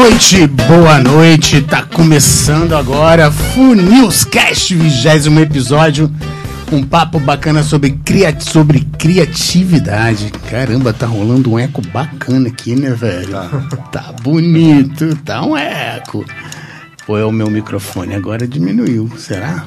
boa noite, tá começando agora Funilscast, 20º episódio, um papo bacana sobre criatividade. Caramba, tá rolando um eco bacana aqui, né, velho? Tá bonito, tá um eco. Ou é o meu microfone, agora diminuiu, será?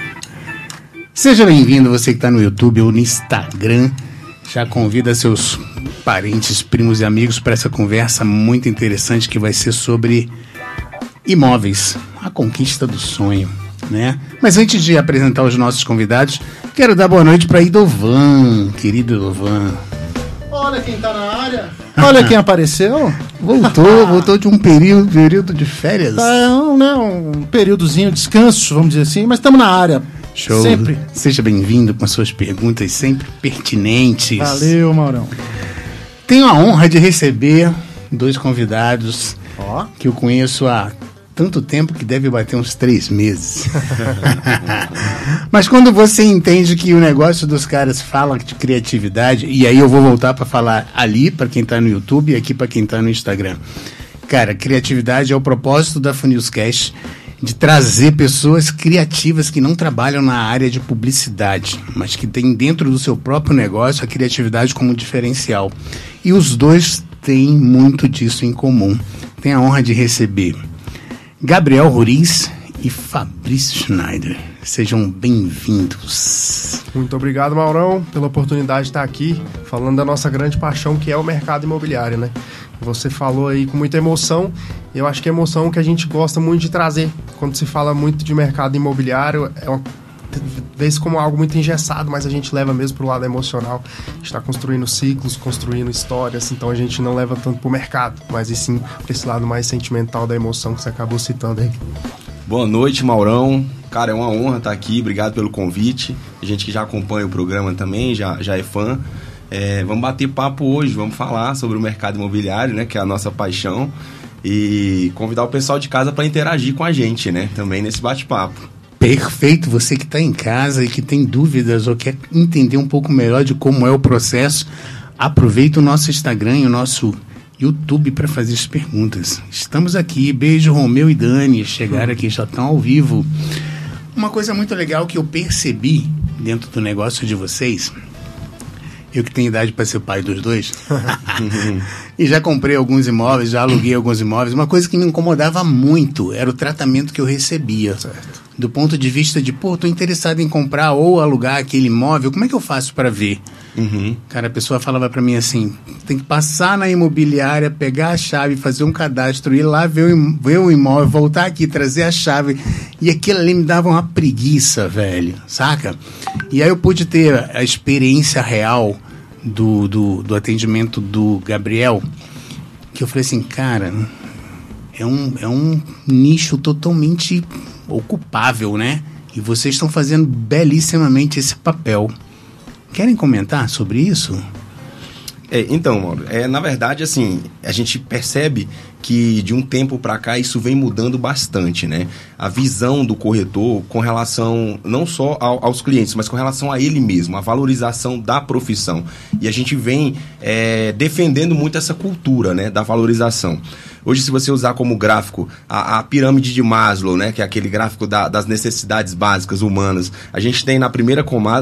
Seja bem-vindo, você que tá no YouTube ou no Instagram, já convida seus parentes, primos e amigos para essa conversa muito interessante que vai ser sobre imóveis, a conquista do sonho, né? Mas antes de apresentar os nossos convidados, quero dar boa noite para Idovan, querido Idovan. Olha quem tá na área. Olha quem apareceu. Voltou de um período de férias. Um períodozinho de descanso, vamos dizer assim, mas estamos na área. Show. Sempre. Seja bem-vindo com as suas perguntas sempre pertinentes. Valeu, Maurão. Tenho a honra de receber dois convidados que eu conheço há tanto tempo que deve bater uns 3 meses. Mas quando você entende que o negócio dos caras fala de criatividade, e aí eu vou voltar para falar ali para quem está no YouTube e aqui para quem está no Instagram. Cara, criatividade é o propósito da Funilscast, de trazer pessoas criativas que não trabalham na área de publicidade, mas que têm dentro do seu próprio negócio a criatividade como diferencial. E os dois têm muito disso em comum. Tenho a honra de receber Gabriel Roriz e Fabrício Schneider. Sejam bem-vindos. Muito obrigado, Maurão, pela oportunidade de estar aqui falando da nossa grande paixão, que é o mercado imobiliário, né? Você falou aí com muita emoção, e eu acho que a emoção que a gente gosta muito de trazer quando se fala muito de mercado imobiliário vê-se como algo muito engessado, mas a gente leva mesmo para o lado emocional. A gente está construindo ciclos, construindo histórias, então a gente não leva tanto para o mercado, mas e sim para esse lado mais sentimental da emoção que você acabou citando aí. Boa noite, Maurão. Cara, é uma honra estar aqui, obrigado pelo convite. A gente que já acompanha o programa também, já é fã. Vamos bater papo hoje, vamos falar sobre o mercado imobiliário, né, que é a nossa paixão, e convidar o pessoal de casa para interagir com a gente, né, também nesse bate-papo. Perfeito, você que está em casa e que tem dúvidas ou quer entender um pouco melhor de como é o processo, aproveita o nosso Instagram e o nosso YouTube para fazer as perguntas. Estamos aqui, beijo Romeu e Dani, chegaram aqui, já estão ao vivo. Uma coisa muito legal que eu percebi dentro do negócio de vocês, eu que tenho idade para ser pai dos dois, e já comprei alguns imóveis, já aluguei alguns imóveis, uma coisa que me incomodava muito era o tratamento que eu recebia. Certo. Do ponto de vista de, tô interessado em comprar ou alugar aquele imóvel, como é que eu faço para ver? Cara, a pessoa falava para mim assim, tem que passar na imobiliária, pegar a chave, fazer um cadastro, ir lá ver o imóvel, voltar aqui, trazer a chave, e aquilo ali me dava uma preguiça, velho, saca? E aí eu pude ter a experiência real do atendimento do Gabriel, que eu falei assim, cara, é um nicho totalmente ocupável, né? E vocês estão fazendo belíssimamente esse papel. Querem comentar sobre isso? Então, Mauro, na verdade, assim, a gente percebe que de um tempo para cá isso vem mudando bastante, né? A visão do corretor com relação não só aos clientes, mas com relação a ele mesmo, a valorização da profissão. E a gente vem defendendo muito essa cultura, né, da valorização. Hoje, se você usar como gráfico a pirâmide de Maslow, né, que é aquele gráfico das necessidades básicas humanas, a gente tem na primeira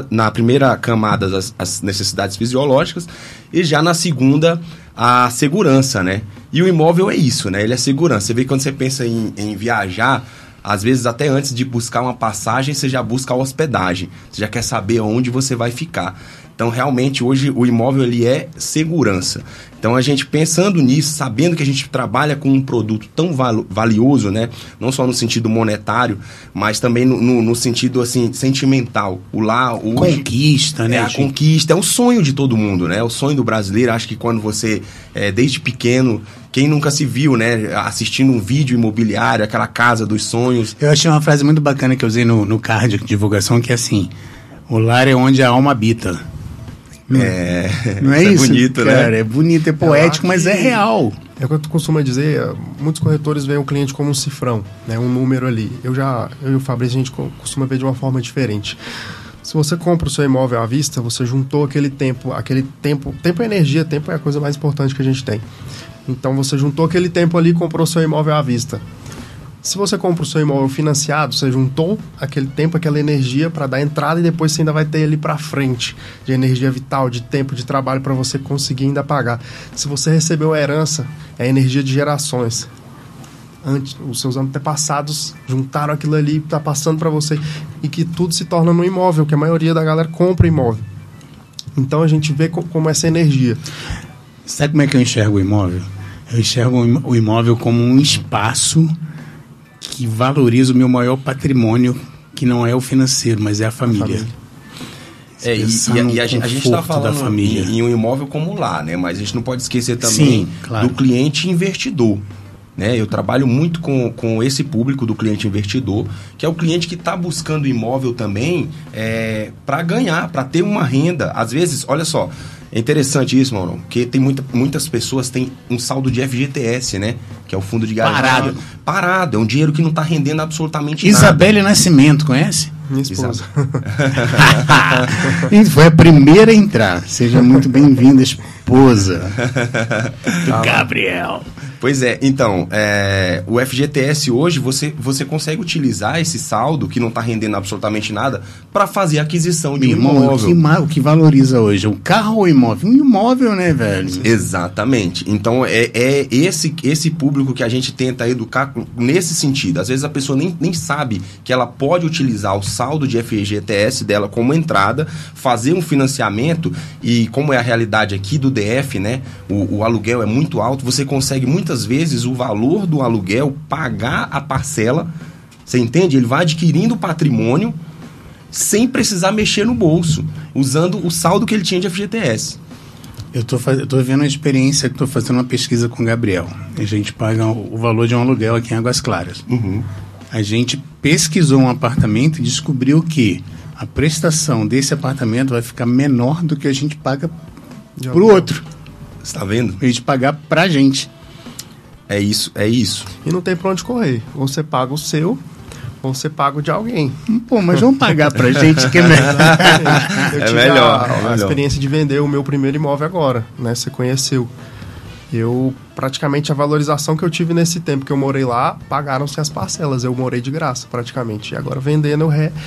camada as necessidades fisiológicas e já na segunda a segurança, né? E o imóvel é isso, né? Ele é segurança. Você vê que quando você pensa em viajar, às vezes até antes de buscar uma passagem, você já busca a hospedagem. Você já quer saber onde você vai ficar. Então, realmente, hoje o imóvel ele é segurança. Então, a gente pensando nisso, sabendo que a gente trabalha com um produto tão valioso, né? Não só no sentido monetário, mas também no sentido, assim, sentimental. Conquista, né? A conquista é um sonho de todo mundo, né? É o sonho do brasileiro. Acho que quando você, desde pequeno, quem nunca se viu, né? Assistindo um vídeo imobiliário, aquela casa dos sonhos. Eu achei uma frase muito bacana que eu usei no card de divulgação, que é assim, o lar é onde a alma habita. Não é isso? É bonito, cara, né? É bonito, é poético, mas é real. É o que eu costumo dizer, muitos corretores veem o cliente como um cifrão, né, um número ali. Eu e o Fabrício, a gente costuma ver de uma forma diferente. Se você compra o seu imóvel à vista, você juntou aquele tempo é energia, tempo é a coisa mais importante que a gente tem. Então você juntou aquele tempo ali e comprou o seu imóvel à vista. Se você compra o seu imóvel financiado, você juntou aquele tempo, aquela energia para dar entrada e depois você ainda vai ter ali para frente de energia vital, de tempo, de trabalho para você conseguir ainda pagar. Se você recebeu a herança, é energia de gerações. Os seus antepassados juntaram aquilo ali, está passando para você, e que tudo se torna no imóvel, que a maioria da galera compra imóvel. Então a gente vê como essa energia. Sabe como é que eu enxergo o imóvel? Eu enxergo o imóvel como um espaço que valoriza o meu maior patrimônio, que não é o financeiro, mas é a família. E a gente está falando em um imóvel como lar, né? Mas a gente não pode esquecer também Sim, claro. do cliente investidor. Né? Eu trabalho muito com esse público do cliente investidor, que é o cliente que está buscando imóvel também para ganhar, para ter uma renda. Às vezes, olha só, é interessante isso, Mauro, porque tem muitas pessoas têm um saldo de FGTS, né? Que é o fundo de garantia. Parado. É um dinheiro que não está rendendo absolutamente nada. Isabelle Nascimento, conhece? Minha esposa. Foi a primeira a entrar. Seja muito bem-vinda, esposa do Gabriel. Pois é, então, o FGTS hoje, você consegue utilizar esse saldo, que não está rendendo absolutamente nada, para fazer a aquisição de um imóvel. O que valoriza hoje? O carro ou o imóvel? Um imóvel, né, velho? Exatamente. Então, é esse público que a gente tenta educar nesse sentido. Às vezes a pessoa nem sabe que ela pode utilizar o saldo de FGTS dela como entrada, fazer um financiamento, e como é a realidade aqui do DF, né, o aluguel é muito alto, você consegue muitas vezes o valor do aluguel pagar a parcela, você entende? Ele vai adquirindo patrimônio sem precisar mexer no bolso, usando o saldo que ele tinha de FGTS. Eu tô vendo uma experiência, estou fazendo uma pesquisa com o Gabriel. A gente paga o valor de um aluguel aqui em Águas Claras. Uhum. A gente pesquisou um apartamento e descobriu que a prestação desse apartamento vai ficar menor do que a gente paga pro outro. Você tá vendo? A gente pagar pra gente. É isso. E não tem pra onde correr. Ou você paga o seu, ou você paga o de alguém. Pô, mas vamos pagar pra gente que é melhor. Eu tive a experiência de vender o meu primeiro imóvel agora, né? Você conheceu. Praticamente, a valorização que eu tive nesse tempo que eu morei lá, pagaram-se as parcelas. Eu morei de graça, praticamente. E agora, vendendo,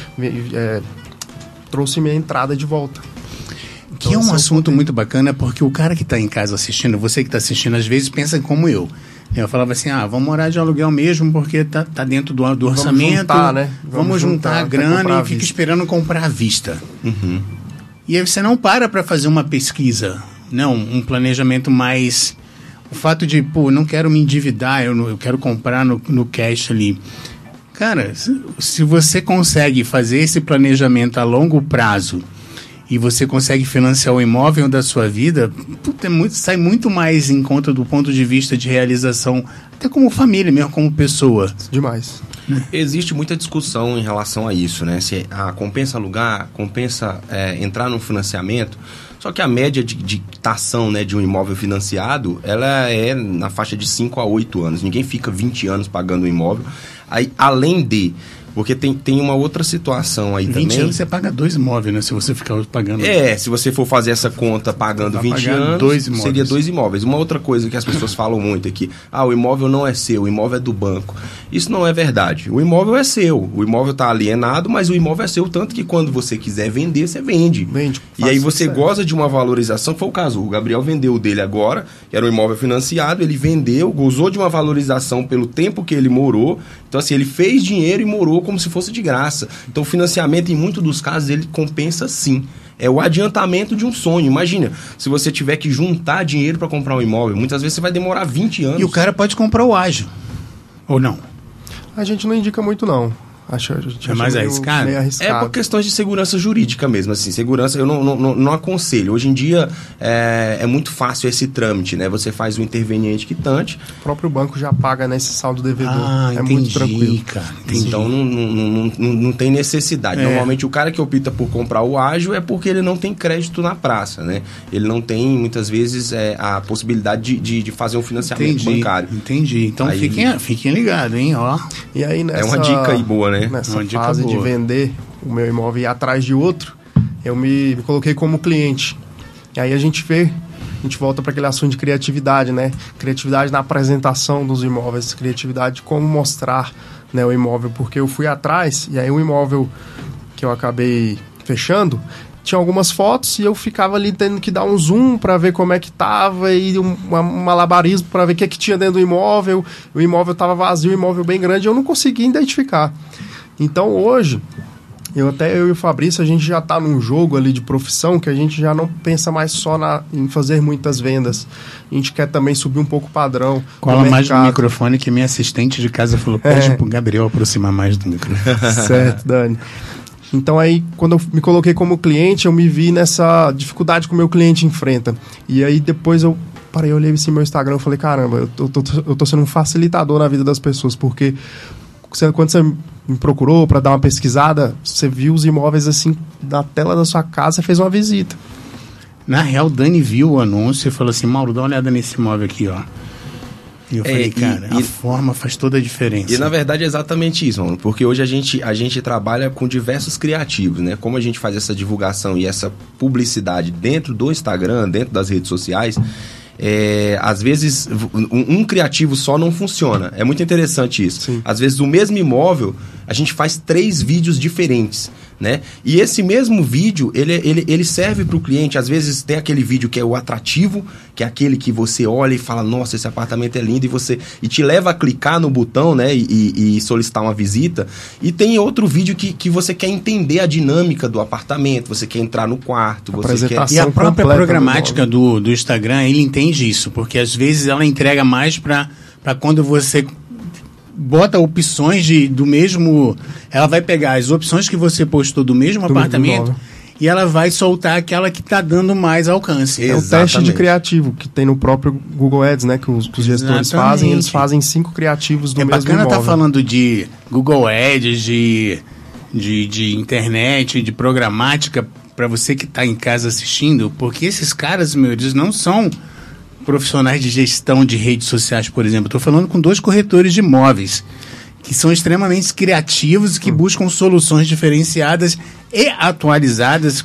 trouxe minha entrada de volta. Que é um assunto muito bacana, porque o cara que está em casa assistindo, você que está assistindo, às vezes pensa como eu. Eu falava assim, vamos morar de aluguel mesmo, porque tá dentro do orçamento. Juntar, né? Vamos juntar a grana e fica esperando comprar à vista. Uhum. E aí você não para fazer uma pesquisa, não, um planejamento mais... O fato de, não quero me endividar, eu quero comprar no cash ali. Cara, se você consegue fazer esse planejamento a longo prazo e você consegue financiar o imóvel da sua vida, sai muito mais em conta do ponto de vista de realização, até como família mesmo, como pessoa. Demais. Existe muita discussão em relação a isso, né? Se compensa alugar, compensa entrar num financiamento. Só que a média de tação, né, de um imóvel financiado, ela é na faixa de 5 a 8 anos. Ninguém fica 20 anos pagando um imóvel. Aí, além de... Porque tem uma outra situação aí 20 também. 20 anos você paga 2 imóveis, né? Se você ficar pagando... Se você for fazer essa conta pagando 20 anos, seria 2 imóveis. Uma outra coisa que as pessoas falam muito aqui, o imóvel não é seu, o imóvel é do banco. Isso não é verdade. O imóvel é seu. O imóvel está alienado, mas o imóvel é seu, tanto que quando você quiser vender, você vende. E aí você goza de uma valorização, que foi o caso. O Gabriel vendeu o dele agora, que era um imóvel financiado, ele vendeu, gozou de uma valorização pelo tempo que ele morou. Então, assim, ele fez dinheiro e morou como se fosse de graça. Então, o financiamento, em muitos dos casos, ele compensa sim. É o adiantamento de um sonho. Imagina, se você tiver que juntar dinheiro para comprar um imóvel, muitas vezes você vai demorar 20 anos. E o cara pode comprar o ágio. Ou não? A gente não indica muito, não. Acho mais arriscado? É por questões de segurança jurídica mesmo, assim, segurança eu não aconselho. Hoje em dia é muito fácil esse trâmite, né? Você faz o interveniente quitante. O próprio banco já paga nesse saldo devedor. Entendi, muito tranquilo. Cara, entendi. Então não tem necessidade. Normalmente o cara que opta por comprar o ágio é porque ele não tem crédito na praça, né? Ele não tem, muitas vezes, a possibilidade de fazer um financiamento bancário. Entendi. Então fiquem ligados, hein? Ó. E aí, é uma dica aí boa, né? Nessa fase de vender, o meu imóvel ia atrás de outro, eu me coloquei como cliente. E aí a gente volta para aquele assunto de criatividade, né? Criatividade na apresentação dos imóveis, criatividade de como mostrar, né, o imóvel, porque eu fui atrás e aí o imóvel que eu acabei fechando tinha algumas fotos e eu ficava ali tendo que dar um zoom para ver como é que tava e um malabarismo para ver o que tinha dentro do imóvel. O imóvel estava vazio, o imóvel bem grande, eu não conseguia identificar. Então hoje, eu e o Fabrício, a gente já está num jogo ali de profissão que a gente já não pensa mais só em fazer muitas vendas. A gente quer também subir um pouco o padrão. Cola mais no microfone, que minha assistente de casa falou, pede pro Gabriel aproximar mais do microfone. Certo, Dani. Então aí, quando eu me coloquei como cliente, eu me vi nessa dificuldade que o meu cliente enfrenta. E aí depois eu olhei assim no meu Instagram e falei, caramba, eu tô sendo um facilitador na vida das pessoas, porque quando você me procurou para dar uma pesquisada, você viu os imóveis assim na tela da sua casa, você fez uma visita. Na real, Dani viu o anúncio e falou assim, Mauro, dá uma olhada nesse imóvel aqui, ó. E eu falei, cara, a forma faz toda a diferença. E na verdade é exatamente isso, mano, porque hoje a gente trabalha com diversos criativos, né? Como a gente faz essa divulgação e essa publicidade dentro do Instagram, dentro das redes sociais, às vezes um criativo só não funciona. É muito interessante isso. Sim. Às vezes o mesmo imóvel a gente faz 3 vídeos diferentes, né? E esse mesmo vídeo ele serve para o cliente. Às vezes tem aquele vídeo que é o atrativo, que é aquele que você olha e fala, nossa, esse apartamento é lindo, e te leva a clicar no botão, né, e solicitar uma visita. E tem outro vídeo que você quer entender a dinâmica do apartamento, você quer entrar no quarto, você quer... E a própria programática do Instagram, ele entende isso, porque às vezes ela entrega mais para quando você bota opções do mesmo... Ela vai pegar as opções que você postou do mesmo apartamento e ela vai soltar aquela que está dando mais alcance. É o teste de criativo que tem no próprio Google Ads, né? Que os gestores fazem. Eles fazem 5 criativos do mesmo imóvel. É bacana estar falando de Google Ads, de internet, de programática, para você que está em casa assistindo, porque esses caras, eles não são profissionais de gestão de redes sociais, por exemplo. Estou falando com 2 corretores de imóveis que são extremamente criativos, que buscam soluções diferenciadas e atualizadas.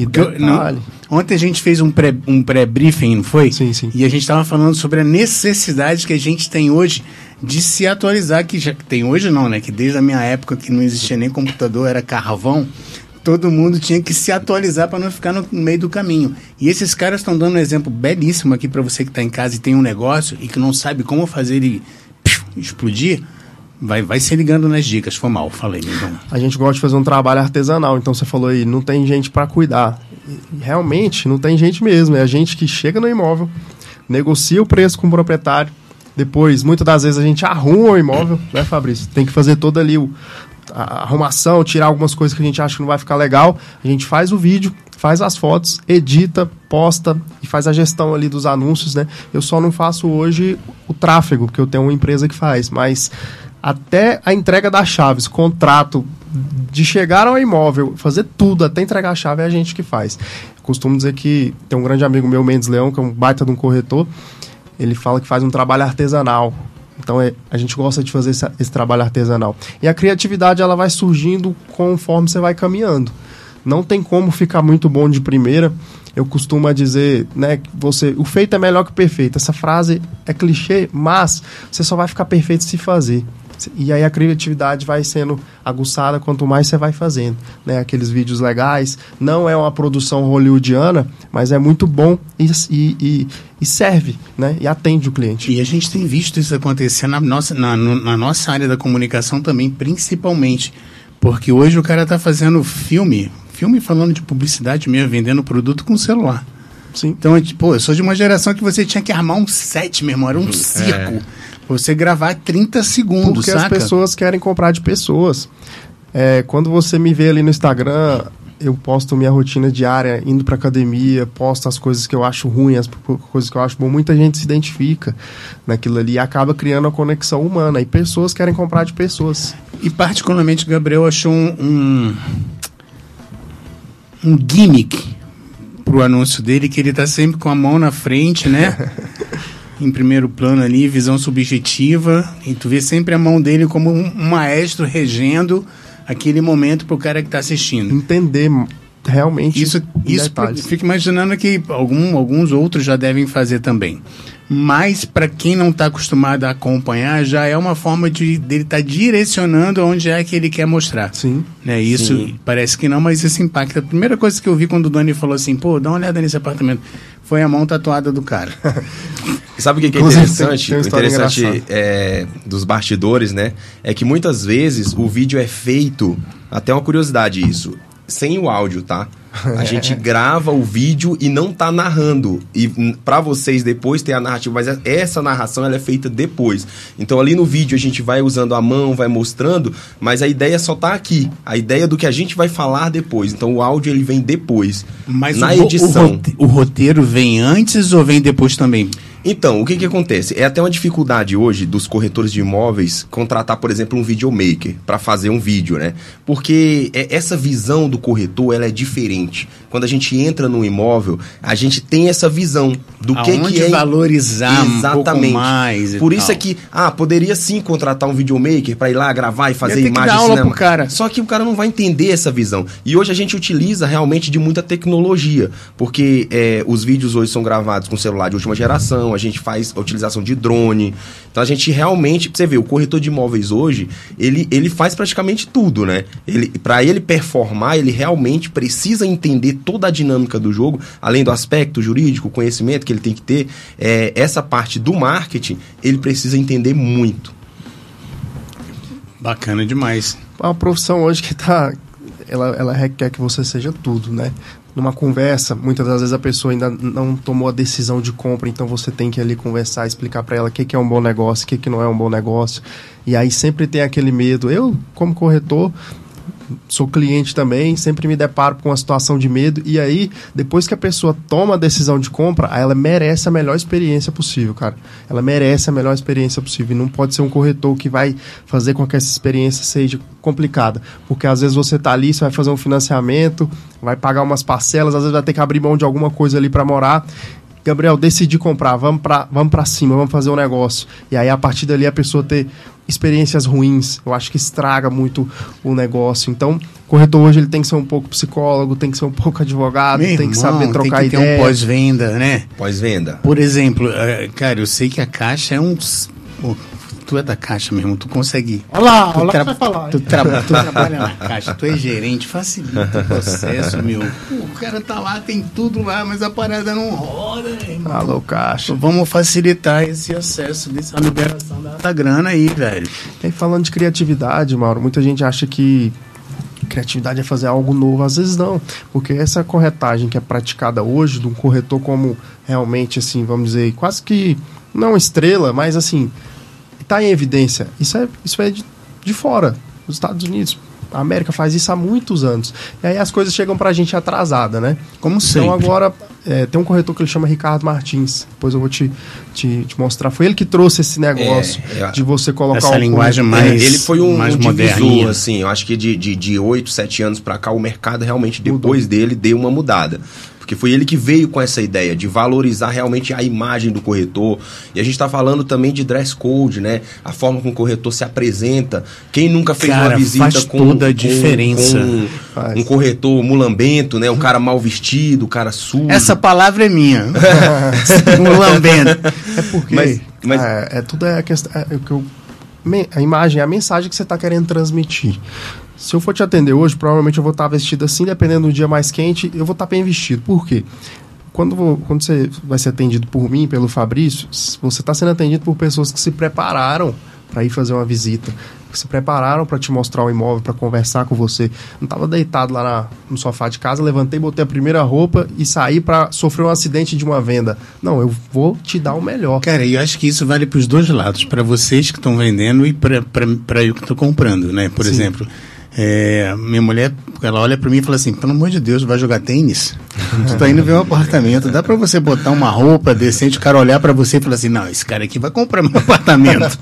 Ontem a gente fez um pré-briefing, não foi? Sim, sim. E a gente estava falando sobre a necessidade que a gente tem hoje de se atualizar, que já tem hoje não, né? Que desde a minha época que não existia nem computador, era carvão, todo mundo tinha que se atualizar para não ficar no meio do caminho. E esses caras estão dando um exemplo belíssimo aqui para você que está em casa e tem um negócio e que não sabe como fazer ele explodir. Vai se ligando nas dicas. Foi mal, falei, meu irmão. A gente gosta de fazer um trabalho artesanal, então você falou aí, não tem gente para cuidar. E realmente, não tem gente mesmo. É a gente que chega no imóvel, negocia o preço com o proprietário, depois, muitas das vezes, a gente arruma o imóvel, né, Fabrício? Tem que fazer toda ali a arrumação, tirar algumas coisas que a gente acha que não vai ficar legal. A gente faz o vídeo, faz as fotos, edita, posta e faz a gestão ali dos anúncios, né? Eu só não faço hoje o tráfego, porque eu tenho uma empresa que faz, mas até a entrega das chaves, contrato, de chegar ao imóvel, fazer tudo, até entregar a chave, é a gente que faz. Eu costumo dizer que tem um grande amigo meu, Mendes Leão, que é um baita de um corretor, ele fala que faz um trabalho artesanal. Então a gente gosta de fazer esse trabalho artesanal. E a criatividade ela vai surgindo conforme você vai caminhando. Não tem como ficar muito bom de primeira. Eu costumo dizer, né, que o feito é melhor que o perfeito. Essa frase é clichê, mas você só vai ficar perfeito se fazer. E aí a criatividade vai sendo aguçada quanto mais você vai fazendo, né? Aqueles vídeos legais, não é uma produção hollywoodiana, mas é muito bom e serve, né? E atende o cliente. E a gente tem visto isso acontecer na nossa área da comunicação também, principalmente, porque hoje o cara está fazendo filme falando de publicidade mesmo, vendendo produto com celular. Sim. Então, eu sou de uma geração que você tinha que armar um set, meu irmão, era um circo. Você gravar 30 segundos, porque saca? As pessoas querem comprar de pessoas. Quando você me vê ali no Instagram, eu posto minha rotina diária, indo pra academia, posto as coisas que eu acho ruins, as coisas que eu acho bom. Muita gente se identifica naquilo ali e acaba criando a conexão humana. E pessoas querem comprar de pessoas. E particularmente o Gabriel achou um gimmick pro anúncio dele, que ele tá sempre com a mão na frente, né? Em primeiro plano ali, visão subjetiva, e tu vê sempre a mão dele como um maestro regendo aquele momento para o cara que está assistindo. Entender realmente Isso fico imaginando que alguns outros já devem fazer também. Mas para quem não está acostumado a acompanhar, já é uma forma dele estar direcionando onde é que ele quer mostrar. Sim. Né? Isso Sim. parece que não, mas isso impacta. A primeira coisa que eu vi quando o Dani falou assim, pô, dá uma olhada nesse apartamento, foi a mão tatuada do cara. E sabe o que é interessante? O interessante dos bastidores, né? É que muitas vezes o vídeo é feito, até uma curiosidade isso, sem o áudio, tá? A gente grava o vídeo e não tá narrando. E pra vocês depois ter a narrativa, mas essa narração ela é feita depois. Então ali no vídeo a gente vai usando a mão, vai mostrando, mas a ideia só tá aqui. A ideia do que a gente vai falar depois. Então o áudio ele vem depois. Mas na edição. O roteiro vem antes ou vem depois também? Então, o que acontece? É até uma dificuldade hoje dos corretores de imóveis contratar, por exemplo, um videomaker para fazer um vídeo, né? Porque essa visão do corretor, ela é diferente. Quando a gente entra no imóvel, a gente tem essa visão do que é valorizar exatamente. Um pouco mais. Por isso é que, poderia sim contratar um videomaker para ir lá gravar e fazer imagem de cinema. Pro cara. Só que o cara não vai entender essa visão. E hoje a gente utiliza realmente de muita tecnologia, porque os vídeos hoje são gravados com celular de última geração, a gente faz a utilização de drone. Então a gente realmente, pra você ver, o corretor de imóveis hoje, ele faz praticamente tudo, né? Para ele performar, ele realmente precisa entender toda a dinâmica do jogo, além do aspecto jurídico, o conhecimento que ele tem que ter, essa parte do marketing, ele precisa entender muito. Bacana demais. É uma profissão hoje que ela requer que você seja tudo, né? Numa conversa, muitas das vezes a pessoa ainda não tomou a decisão de compra, então você tem que ali conversar, explicar para ela o que é um bom negócio, o que não é um bom negócio. E aí sempre tem aquele medo. Eu, como corretor, sou cliente também, sempre me deparo com uma situação de medo, e aí, depois que a pessoa toma a decisão de compra, ela merece a melhor experiência possível, cara. Ela merece a melhor experiência possível, e não pode ser um corretor que vai fazer com que essa experiência seja complicada, porque às vezes você tá ali, você vai fazer um financiamento, vai pagar umas parcelas, às vezes vai ter que abrir mão de alguma coisa ali para morar. Gabriel, decidi comprar, vamos pra cima, vamos fazer um negócio. E aí, a partir dali, a pessoa ter experiências ruins, eu acho que estraga muito o negócio. Então, o corretor hoje ele tem que ser um pouco psicólogo, tem que ser um pouco advogado, tem que saber trocar ideia. Tem que ter um pós-venda, né? Pós-venda. Por exemplo, cara, eu sei que a Caixa é tu é da Caixa mesmo, tu consegue... Olha lá o que vai falar. Tu trabalha na Caixa, tu é gerente, facilita o processo, meu. O cara tá lá, tem tudo lá, mas a parada não roda, irmão. Alô, Caixa. Vamos facilitar esse acesso, dessa liberação da grana aí, velho. E aí, falando de criatividade, Mauro, muita gente acha que criatividade é fazer algo novo, às vezes não, porque essa corretagem que é praticada hoje, de um corretor como realmente, assim, vamos dizer, quase que, não estrela, mas assim... está em evidência. Isso é de fora, dos Estados Unidos. A América faz isso há muitos anos. E aí as coisas chegam pra gente atrasada, né? Como sempre. Então agora tem um corretor que ele chama Ricardo Martins. Depois eu vou te mostrar. Foi ele que trouxe esse negócio de você colocar essa linguagem mais ele foi um divisor, assim. Eu acho que de 8, 7 anos pra cá, o mercado realmente, depois dele, deu uma mudada. Porque foi ele que veio com essa ideia de valorizar realmente a imagem do corretor. E a gente está falando também de dress code, né? A forma como o corretor se apresenta. Quem nunca fez uma visita com toda a diferença. Um corretor mulambento, né? Um cara mal vestido, um cara sujo. Essa palavra é minha. Mulambento. É porque tudo é a questão. A imagem, a mensagem que você está querendo transmitir. Se eu for te atender hoje, provavelmente eu vou estar vestido assim, dependendo do dia mais quente, eu vou estar bem vestido. Por quê? Quando você vai ser atendido por mim, pelo Fabrício, você está sendo atendido por pessoas que se prepararam para ir fazer uma visita, que se prepararam para te mostrar o imóvel, para conversar com você. Não estava deitado lá no sofá de casa, levantei, botei a primeira roupa e saí para sofrer um acidente de uma venda. Não, eu vou te dar o melhor. Cara, eu acho que isso vale para os dois lados, para vocês que estão vendendo e para eu que estou comprando, né? Por exemplo... minha mulher, ela olha pra mim e fala assim, pelo amor de Deus, vai jogar tênis? Tu tá indo ver um apartamento, dá pra você botar uma roupa decente, o cara olhar pra você e falar assim, não, esse cara aqui vai comprar meu apartamento.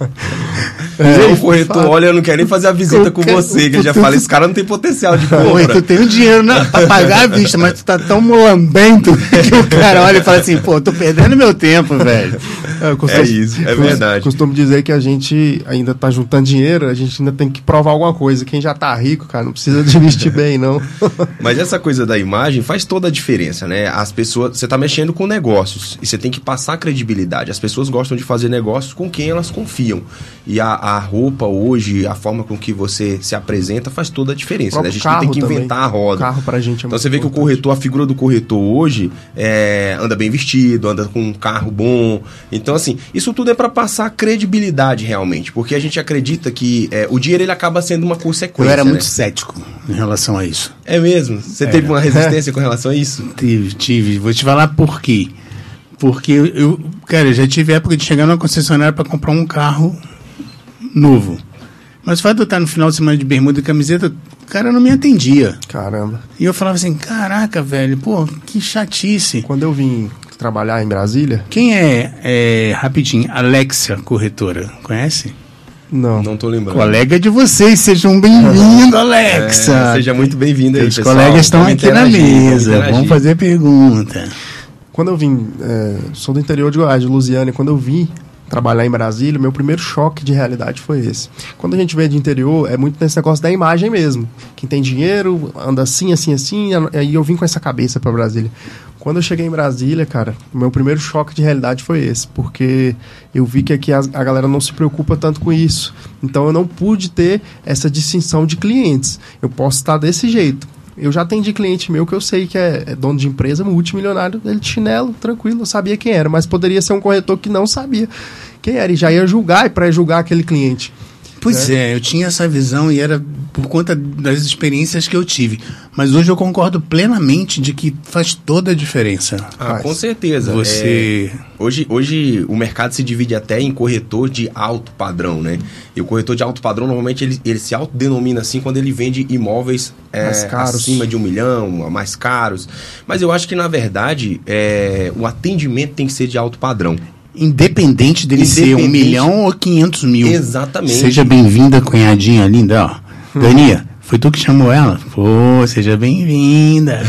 O corretor olha, eu não quero nem fazer a visita com você, que eu já falo, esse cara não tem potencial de compra. Pô, tu tem o dinheiro pra pagar a vista, mas tu tá tão mulambento que o cara olha e fala assim, pô, tô perdendo meu tempo, velho. Isso, é verdade. Costumo dizer que a gente ainda tá juntando dinheiro, a gente ainda tem que provar alguma coisa. Quem já tá rico, cara, não precisa de investir bem, não. Mas essa coisa da imagem faz toda a diferença, né? As pessoas, você tá mexendo com negócios e você tem que passar credibilidade. As pessoas gostam de fazer negócios com quem elas confiam. E a roupa hoje, a forma com que você se apresenta faz toda a diferença, né? A gente não tem que inventar a roda. Carro pra gente então você vê que o corretor, a figura do corretor hoje anda bem vestido, anda com um carro bom. Então, assim, isso tudo é para passar credibilidade realmente, porque a gente acredita que o dinheiro ele acaba sendo uma consequência. Eu era muito cético em relação a isso. É mesmo? Você teve uma resistência com relação a isso? Tive. Vou te falar por quê. Porque eu já tive época de chegar numa concessionária para comprar um carro novo. Mas o fato de eu estar no final de semana de bermuda e camiseta, o cara não me atendia. Caramba. E eu falava assim, caraca, velho, pô, que chatice. Quando eu vim trabalhar em Brasília... Quem rapidinho, Alexia Corretora, conhece? Não tô lembrando. Colega de vocês, sejam bem-vindos, Alexa. Seja muito bem-vindo aí, os pessoal. Colegas estão aqui na mesa, vamos fazer pergunta. Quando eu vim, sou do interior de Goiás, de Lusiânia, quando eu vim trabalhar em Brasília, meu primeiro choque de realidade foi esse. Quando a gente vem de interior, é muito nesse negócio da imagem mesmo. Quem tem dinheiro, anda assim, aí eu vim com essa cabeça pra Brasília. Quando eu cheguei em Brasília, cara, o meu primeiro choque de realidade foi esse, porque eu vi que aqui a galera não se preocupa tanto com isso. Então eu não pude ter essa distinção de clientes. Eu posso estar desse jeito. Eu já atendi cliente meu que eu sei que é dono de empresa multimilionário, ele de chinelo, tranquilo, eu sabia quem era, mas poderia ser um corretor que não sabia quem era e já ia julgar e pré-julgar aquele cliente. Pois eu tinha essa visão e era por conta das experiências que eu tive. Mas hoje eu concordo plenamente de que faz toda a diferença. Com certeza. Hoje o mercado se divide até em corretor de alto padrão, né? E o corretor de alto padrão, normalmente, ele se autodenomina assim quando ele vende imóveis mais caros, acima de 1 milhão, mais caros. Mas eu acho que, na verdade, o atendimento tem que ser de alto padrão. Independente dele ser 1 milhão ou 500 mil. Exatamente. Seja bem-vinda, cunhadinha linda, ó. Dania, foi tu que chamou ela? Pô, seja bem-vinda.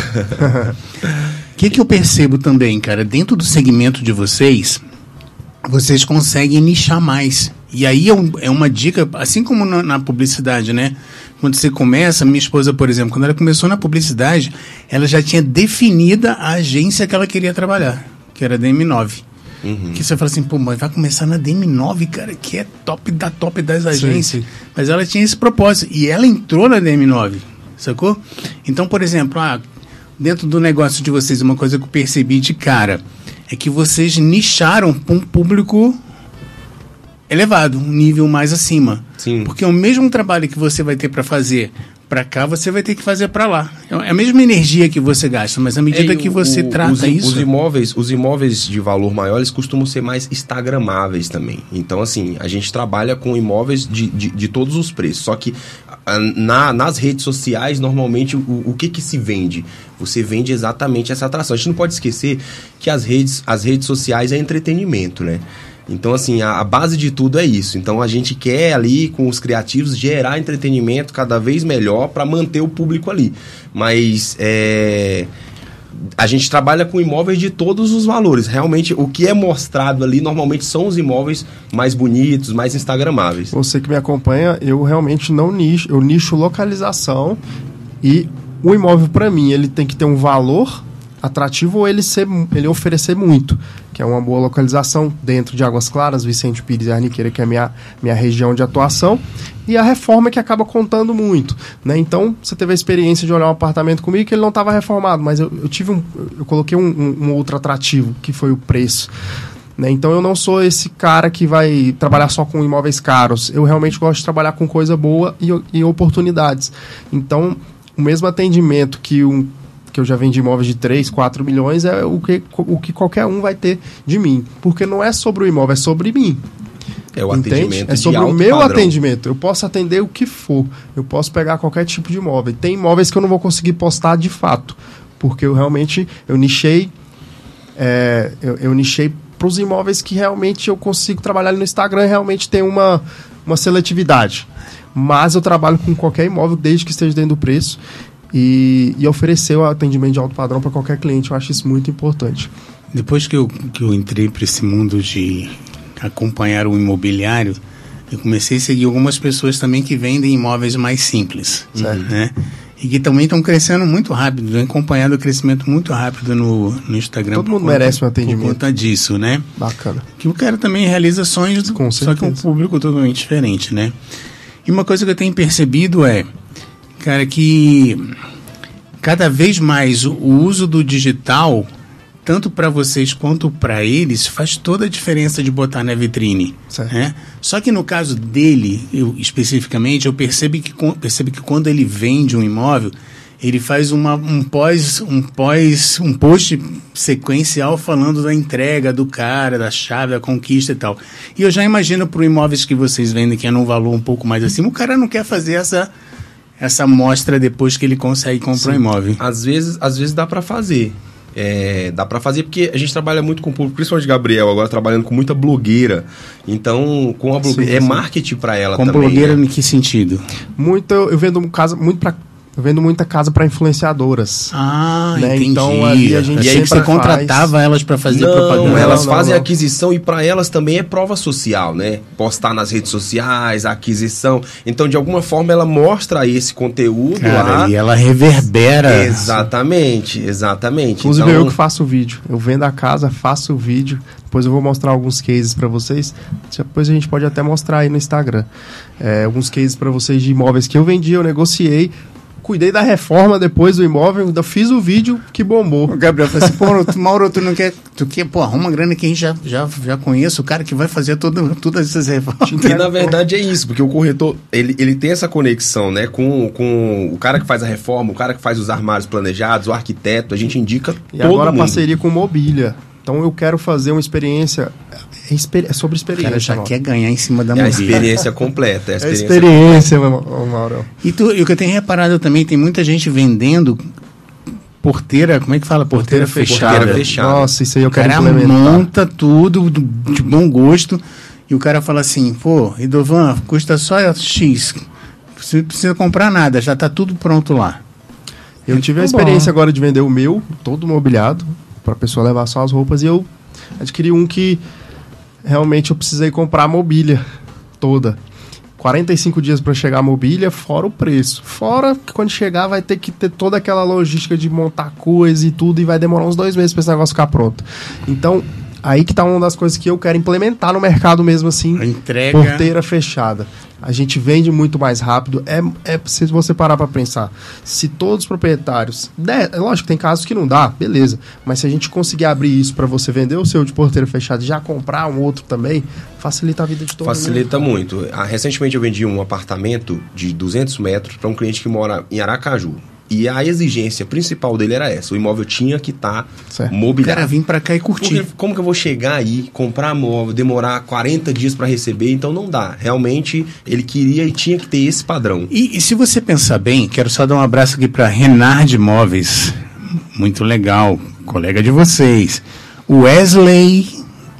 O que eu percebo também, cara? Dentro do segmento de vocês conseguem nichar mais. E aí é uma dica, assim como na publicidade, né? Quando você começa, minha esposa, por exemplo, quando ela começou na publicidade, ela já tinha definida a agência que ela queria trabalhar, que era a DM9. Uhum. Que você fala assim, pô, mas vai começar na DM9, cara, que é top das agências. Sim. Mas ela tinha esse propósito. E ela entrou na DM9, sacou? Então, por exemplo, dentro do negócio de vocês, uma coisa que eu percebi de cara é que vocês nicharam para um público elevado, um nível mais acima. Sim. Porque o mesmo trabalho que você vai ter para fazer para cá, você vai ter que fazer para lá. É a mesma energia que você gasta, mas à medida que você trata isso... Os imóveis de valor maior, eles costumam ser mais instagramáveis também. Então, assim, a gente trabalha com imóveis de todos os preços. Só que nas redes sociais, normalmente, o que se vende? Você vende exatamente essa atração. A gente não pode esquecer que as redes sociais é entretenimento, né? Então, assim, a base de tudo é isso. Então, a gente quer ali, com os criativos, gerar entretenimento cada vez melhor para manter o público ali. Mas a gente trabalha com imóveis de todos os valores. Realmente, o que é mostrado ali, normalmente, são os imóveis mais bonitos, mais instagramáveis. Você que me acompanha, eu realmente não nicho. Eu nicho localização e o imóvel, para mim, ele tem que ter um valor atrativo ou ele oferecer muito, que é uma boa localização dentro de Águas Claras, Vicente Pires e Arniqueira, que é a minha região de atuação, e a reforma que acaba contando muito, né? Então, você teve a experiência de olhar um apartamento comigo que ele não estava reformado, mas eu coloquei um outro atrativo, que foi o preço. Né? Então, eu não sou esse cara que vai trabalhar só com imóveis caros. Eu realmente gosto de trabalhar com coisa boa e oportunidades. Então, o mesmo atendimento que eu já vendi imóveis de 3, 4 milhões, é o que qualquer um vai ter de mim. Porque não é sobre o imóvel, é sobre mim. É o atendimento. É sobre o meu atendimento. Eu posso atender o que for. Eu posso pegar qualquer tipo de imóvel. Tem imóveis que eu não vou conseguir postar de fato. porque eu realmente nichei para os imóveis que realmente eu consigo trabalhar ali no Instagram e realmente tem uma seletividade. Mas eu trabalho com qualquer imóvel desde que esteja dentro do preço e oferecer o atendimento de alto padrão para qualquer cliente. Eu acho isso muito importante. Depois que eu entrei para esse mundo de acompanhar o imobiliário, eu comecei a seguir algumas pessoas também que vendem imóveis mais simples, né? E que também estão crescendo muito rápido, têm acompanhado o crescimento muito rápido no Instagram. Todo mundo merece um atendimento. Por conta disso, né? Bacana. Que o cara também realiza sonhos, só que um público totalmente diferente, né? E uma coisa que eu tenho percebido é, cara, que cada vez mais o uso do digital, tanto para vocês quanto para eles, faz toda a diferença de botar na vitrine. Né? Só que no caso dele, especificamente, eu percebo que quando ele vende um imóvel, ele faz um post sequencial falando da entrega do cara, da chave, da conquista e tal. E eu já imagino para os imóveis que vocês vendem, que é num valor um pouco mais acima, o cara não quer fazer essa mostra depois que ele consegue comprar um imóvel. Às vezes dá para fazer. Dá para fazer porque a gente trabalha muito com o público, principalmente Gabriel, agora trabalhando com muita blogueira. Então, com a blogueira, é marketing para ela com também. Com blogueira, né? Em que sentido? Eu vendo muita casa para influenciadoras. Né? Entendi. Então, ali a gente e aí você contratava elas para fazer propaganda? Elas fazem aquisição e para elas também é prova social, né? Postar nas redes sociais, a aquisição. Então, de alguma forma, ela mostra esse conteúdo lá. E ela reverbera. Exatamente. Inclusive, eu que faço o vídeo. Eu vendo a casa, faço o vídeo. Depois eu vou mostrar alguns cases para vocês. Depois a gente pode até mostrar aí no Instagram. Alguns cases para vocês de imóveis que eu vendi, eu negociei. Cuidei da reforma depois do imóvel, ainda fiz o vídeo que bombou. O Gabriel falou assim, Mauro, tu quer, arruma grana que a gente já conhece, o cara que vai fazer todas essas reformas. E na verdade é isso, porque o corretor, ele tem essa conexão, né, com o cara que faz a reforma, o cara que faz os armários planejados, o arquiteto, a gente indica todo mundo. E agora parceria com mobília. Então eu quero fazer uma experiência sobre experiência. O cara já quer ganhar em cima da mobília. A experiência completa. A experiência, Mauro. E o que eu tenho reparado também, tem muita gente vendendo porteira, como é que fala? Porteira fechada. Nossa, isso aí eu quero implementar. O cara monta tudo de bom gosto e o cara fala assim, Idovan, custa só X, você não precisa comprar nada, já está tudo pronto lá. Eu tive a experiência agora de vender o meu, todo mobiliado, para a pessoa levar só as roupas, e eu adquiri um que realmente eu precisei comprar a mobília toda. 45 dias para chegar a mobília, fora o preço. Fora que quando chegar vai ter que ter toda aquela logística de montar coisa e tudo, e vai demorar uns 2 meses para esse negócio ficar pronto. Então, aí que tá uma das coisas que eu quero implementar no mercado mesmo assim. A entrega. Porteira fechada. A gente vende muito mais rápido. Se você parar para pensar, se todos os proprietários... lógico que tem casos que não dá, beleza. Mas se a gente conseguir abrir isso para você vender o seu de porteira fechada e já comprar um outro também, facilita a vida de todo mundo. Facilita muito. Recentemente eu vendi um apartamento de 200 metros para um cliente que mora em Aracaju. E a exigência principal dele era essa. O imóvel tinha que estar mobiliado. O cara vir para cá e curtir. Porque como que eu vou chegar aí, comprar móvel, demorar 40 dias para receber? Então não dá. Realmente ele queria e tinha que ter esse padrão. E se você pensar bem, quero só dar um abraço aqui para Renard Móveis. Muito legal. Colega de vocês. Wesley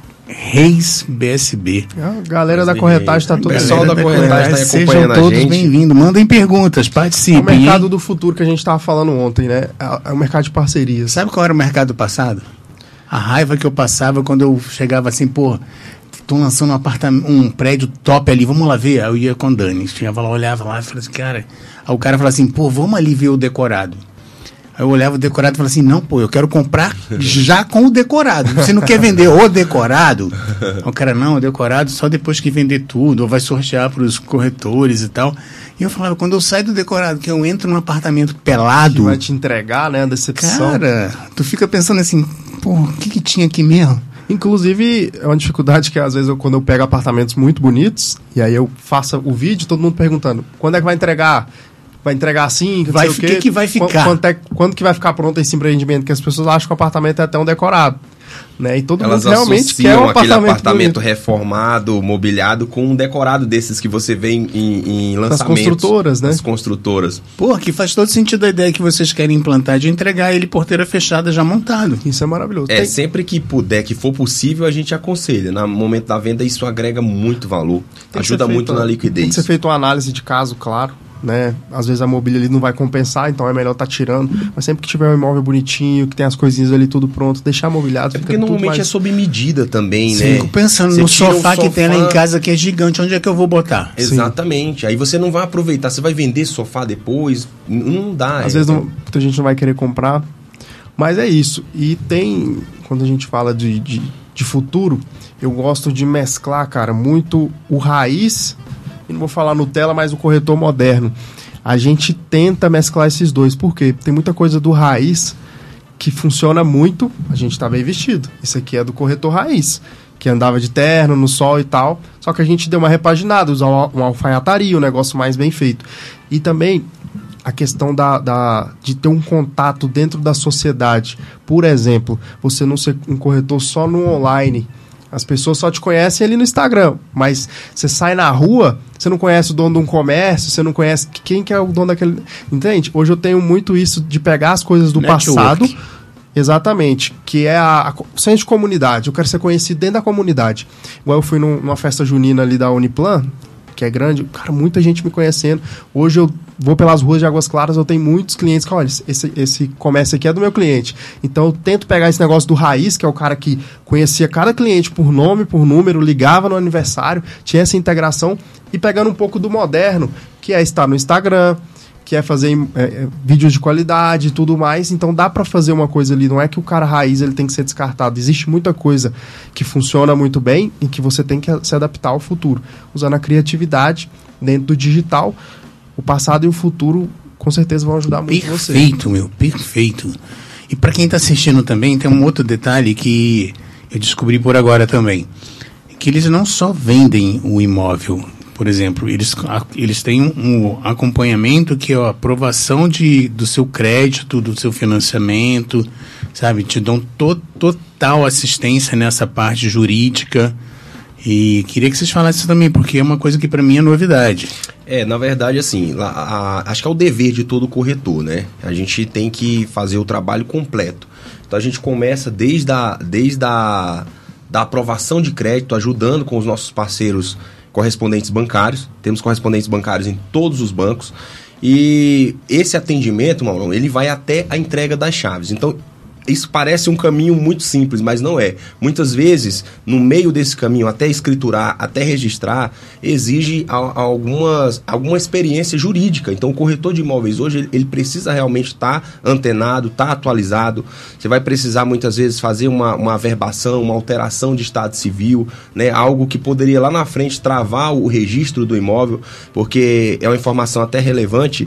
Reis BSB. A galera da corretagem está toda... O pessoal da corretagem está acompanhando a gente. Sejam todos bem-vindos. Mandem perguntas, participem. É o mercado do futuro que a gente estava falando ontem, né? É o mercado de parcerias. Sabe qual era o mercado passado? A raiva que eu passava quando eu chegava assim, estão lançando um prédio top ali, vamos lá ver. Aí eu ia com o Dani, chegava lá, olhava lá e falava assim, cara... Aí o cara falava assim, vamos ali ver o decorado. Aí eu olhava o decorado e falava assim, não, eu quero comprar já com o decorado. Você não quer vender o decorado? O cara, não, o decorado só depois que vender tudo, ou vai sortear para os corretores e tal. E eu falava, quando eu saio do decorado, que eu entro num apartamento pelado... Que vai te entregar, né, a decepção. Cara, tu fica pensando assim, o que tinha aqui mesmo? Inclusive, é uma dificuldade que às vezes quando eu pego apartamentos muito bonitos, e aí eu faço o vídeo, todo mundo perguntando, quando é que vai entregar? Vai entregar assim? O que vai ficar? Quando que vai ficar pronto esse empreendimento? Que as pessoas acham que o apartamento é até um decorado. né? E todo Elas mundo realmente quer um aquele apartamento bonito. reformado, mobiliado, com um decorado desses que você vê em lançamentos. Das construtoras, né? Das construtoras. Pô, que faz todo sentido a ideia que vocês querem implantar de entregar ele porteira fechada já montado. Isso é maravilhoso. Sempre que puder, que for possível, a gente aconselha. No momento da venda, isso agrega muito valor. Ajuda muito na liquidez. Tem que ser feita uma análise de caso, claro. Né? Às vezes a mobília ali não vai compensar, então é melhor estar tirando. Mas sempre que tiver um imóvel bonitinho, que tem as coisinhas ali tudo pronto, deixar mobiliado. Porque normalmente é sob medida também, Sim, né? fico pensando Você no tira sofá que tem lá em casa que é gigante, onde é que eu vou botar? Exatamente. Aí você não vai aproveitar, você vai vender sofá depois, não dá. Às vezes muita gente não vai querer comprar, mas é isso. E tem, quando a gente fala de futuro, eu gosto de mesclar, cara, muito o raiz, e não vou falar Nutella, mas o corretor moderno. A gente tenta mesclar esses dois, por quê? Tem muita coisa do raiz que funciona muito, a gente tá bem vestido. Isso aqui é do corretor raiz, que andava de terno no sol e tal, só que a gente deu uma repaginada, usar uma alfaiataria, um negócio mais bem feito. E também a questão de ter um contato dentro da sociedade. Por exemplo, você não ser um corretor só no online. As pessoas só te conhecem ali no Instagram, mas você sai na rua, você não conhece o dono de um comércio, você não conhece quem que é o dono daquele... Entende? Hoje eu tenho muito isso de pegar as coisas do passado. Exatamente, que é o senso de comunidade. Eu quero ser conhecido dentro da comunidade. Igual eu fui numa festa junina ali da Uniplan, que é grande, cara, muita gente me conhecendo. Hoje eu vou pelas ruas de Águas Claras, eu tenho muitos clientes que, olha, esse comércio aqui é do meu cliente. Então eu tento pegar esse negócio do raiz, que é o cara que conhecia cada cliente por nome, por número, ligava no aniversário, tinha essa integração, e pegando um pouco do moderno, que é estar no Instagram, que é fazer vídeos de qualidade e tudo mais. Então dá para fazer uma coisa ali, não é que o cara raiz ele tem que ser descartado. Existe muita coisa que funciona muito bem e que você tem que se adaptar ao futuro. Usando a criatividade dentro do digital, o passado e o futuro com certeza vão ajudar muito você. Perfeito, perfeito. E para quem está assistindo também, tem um outro detalhe que eu descobri por agora também. Que eles não só vendem o imóvel. Por exemplo, eles têm um acompanhamento que é a aprovação do seu crédito, do seu financiamento, sabe? Te dão total assistência nessa parte jurídica. E queria que vocês falassem também, porque é uma coisa que para mim é novidade. Na verdade, assim, acho que é o dever de todo corretor, né? A gente tem que fazer o trabalho completo. Então a gente começa desde a aprovação de crédito, ajudando com os nossos parceiros correspondentes bancários. Temos correspondentes bancários em todos os bancos. E esse atendimento, Maurão, ele vai até a entrega das chaves. Então, isso parece um caminho muito simples, mas não é. Muitas vezes, no meio desse caminho, até escriturar, até registrar, exige alguma experiência jurídica. Então, o corretor de imóveis hoje, ele precisa realmente estar antenado, estar atualizado. Você vai precisar, muitas vezes, fazer uma averbação, uma alteração de estado civil, né? Algo que poderia, lá na frente, travar o registro do imóvel, porque é uma informação até relevante.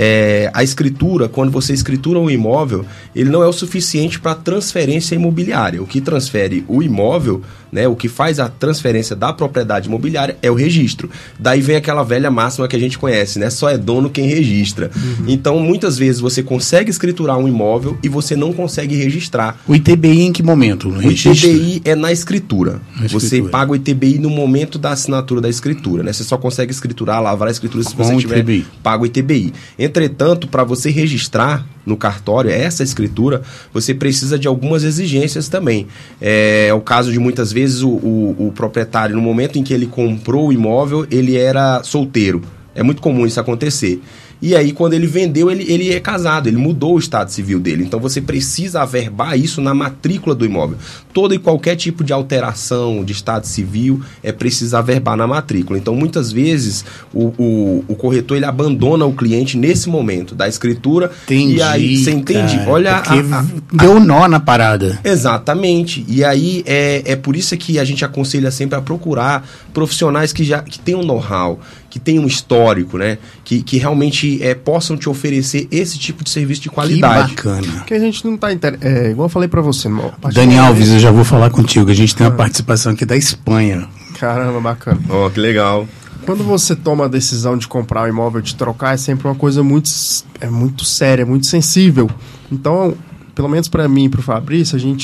A escritura, quando você escritura um imóvel, ele não é o suficiente para transferência imobiliária. O que transfere o imóvel, né, o que faz a transferência da propriedade imobiliária é o registro. Daí vem aquela velha máxima que a gente conhece, né? Só é dono quem registra. Então, muitas vezes você consegue escriturar um imóvel e você não consegue registrar. O ITBI em que momento? No registro? O ITBI é na escritura. Você paga o ITBI no momento da assinatura da escritura, né? Você só consegue escriturar, lavrar a escritura se você tiver pago o ITBI. Entretanto, para você registrar no cartório essa escritura, você precisa de algumas exigências também. É o caso de muitas vezes o proprietário, no momento em que ele comprou o imóvel, ele era solteiro. É muito comum isso acontecer. E aí, quando ele vendeu, ele é casado, ele mudou o estado civil dele. Então, você precisa averbar isso na matrícula do imóvel. Todo e qualquer tipo de alteração de estado civil é preciso averbar na matrícula. Então, muitas vezes, o corretor ele abandona o cliente nesse momento da escritura. Entendi, e aí, você entende? Cara, olha, deu nó na parada. Exatamente. E aí, é por isso que a gente aconselha sempre a procurar profissionais que tenham know-how, que tenham um histórico, né? Que realmente possam te oferecer esse tipo de serviço de qualidade. Que bacana. Porque a gente não tá... igual eu falei pra você... Dani Alves, eu já vou falar contigo. A gente tem uma participação aqui da Espanha. Caramba, bacana. Que legal. Quando você toma a decisão de comprar um imóvel, de trocar, é sempre uma coisa muito séria, muito sensível. Então, pelo menos pra mim e pro Fabrício, a gente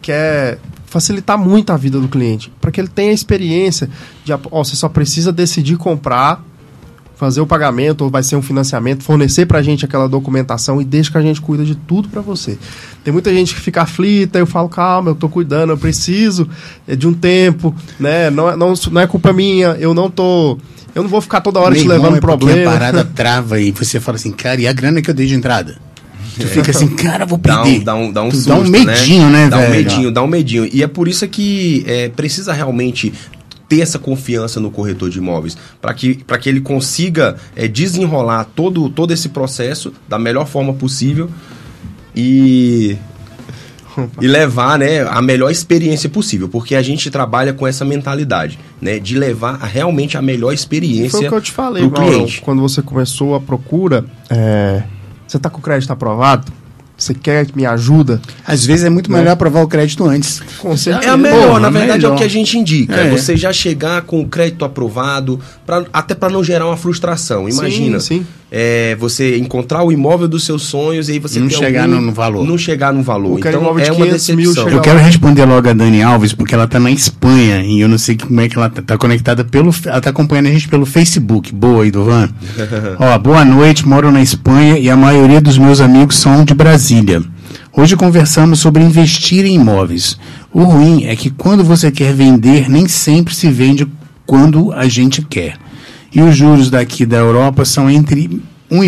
quer facilitar muito a vida do cliente, para que ele tenha a experiência de, você só precisa decidir comprar, fazer o pagamento, ou vai ser um financiamento, fornecer pra gente aquela documentação e deixa que a gente cuida de tudo pra você. Tem muita gente que fica aflita, eu falo, calma, eu tô cuidando, eu preciso de um tempo, né? Não é culpa minha, eu não vou ficar toda hora te levando problema. A parada trava e você fala assim, cara, e a grana que eu dei de entrada? Tu fica assim, cara, vou perder. Dá um susto, dá um medinho, né, velho? Dá um medinho. E é por isso que precisa realmente ter essa confiança no corretor de imóveis, para que ele consiga desenrolar todo esse processo da melhor forma possível e levar, né, a melhor experiência possível, porque a gente trabalha com essa mentalidade, né, de levar realmente a melhor experiência foi o que eu te falei, pro cliente. Quando você começou a procura, você está com o crédito aprovado? Você quer que me ajuda? Às vezes é muito melhor aprovar o crédito antes. Com certeza. É a melhor, na verdade é o que a gente indica. Você já chegar com o crédito aprovado, até para não gerar uma frustração. Imagina, sim. Você encontrar o imóvel dos seus sonhos e aí você não chegar no valor. Não chegar no valor. Então é uma decepção. Eu quero responder logo a Dani Alves, porque ela está na Espanha e eu não sei como é que ela está conectada ela está acompanhando a gente pelo Facebook. Boa, Idovan. Boa noite, moro na Espanha e a maioria dos meus amigos são de Brasília. Hoje conversamos sobre investir em imóveis. O ruim é que quando você quer vender, nem sempre se vende quando a gente quer. E os juros daqui da Europa são entre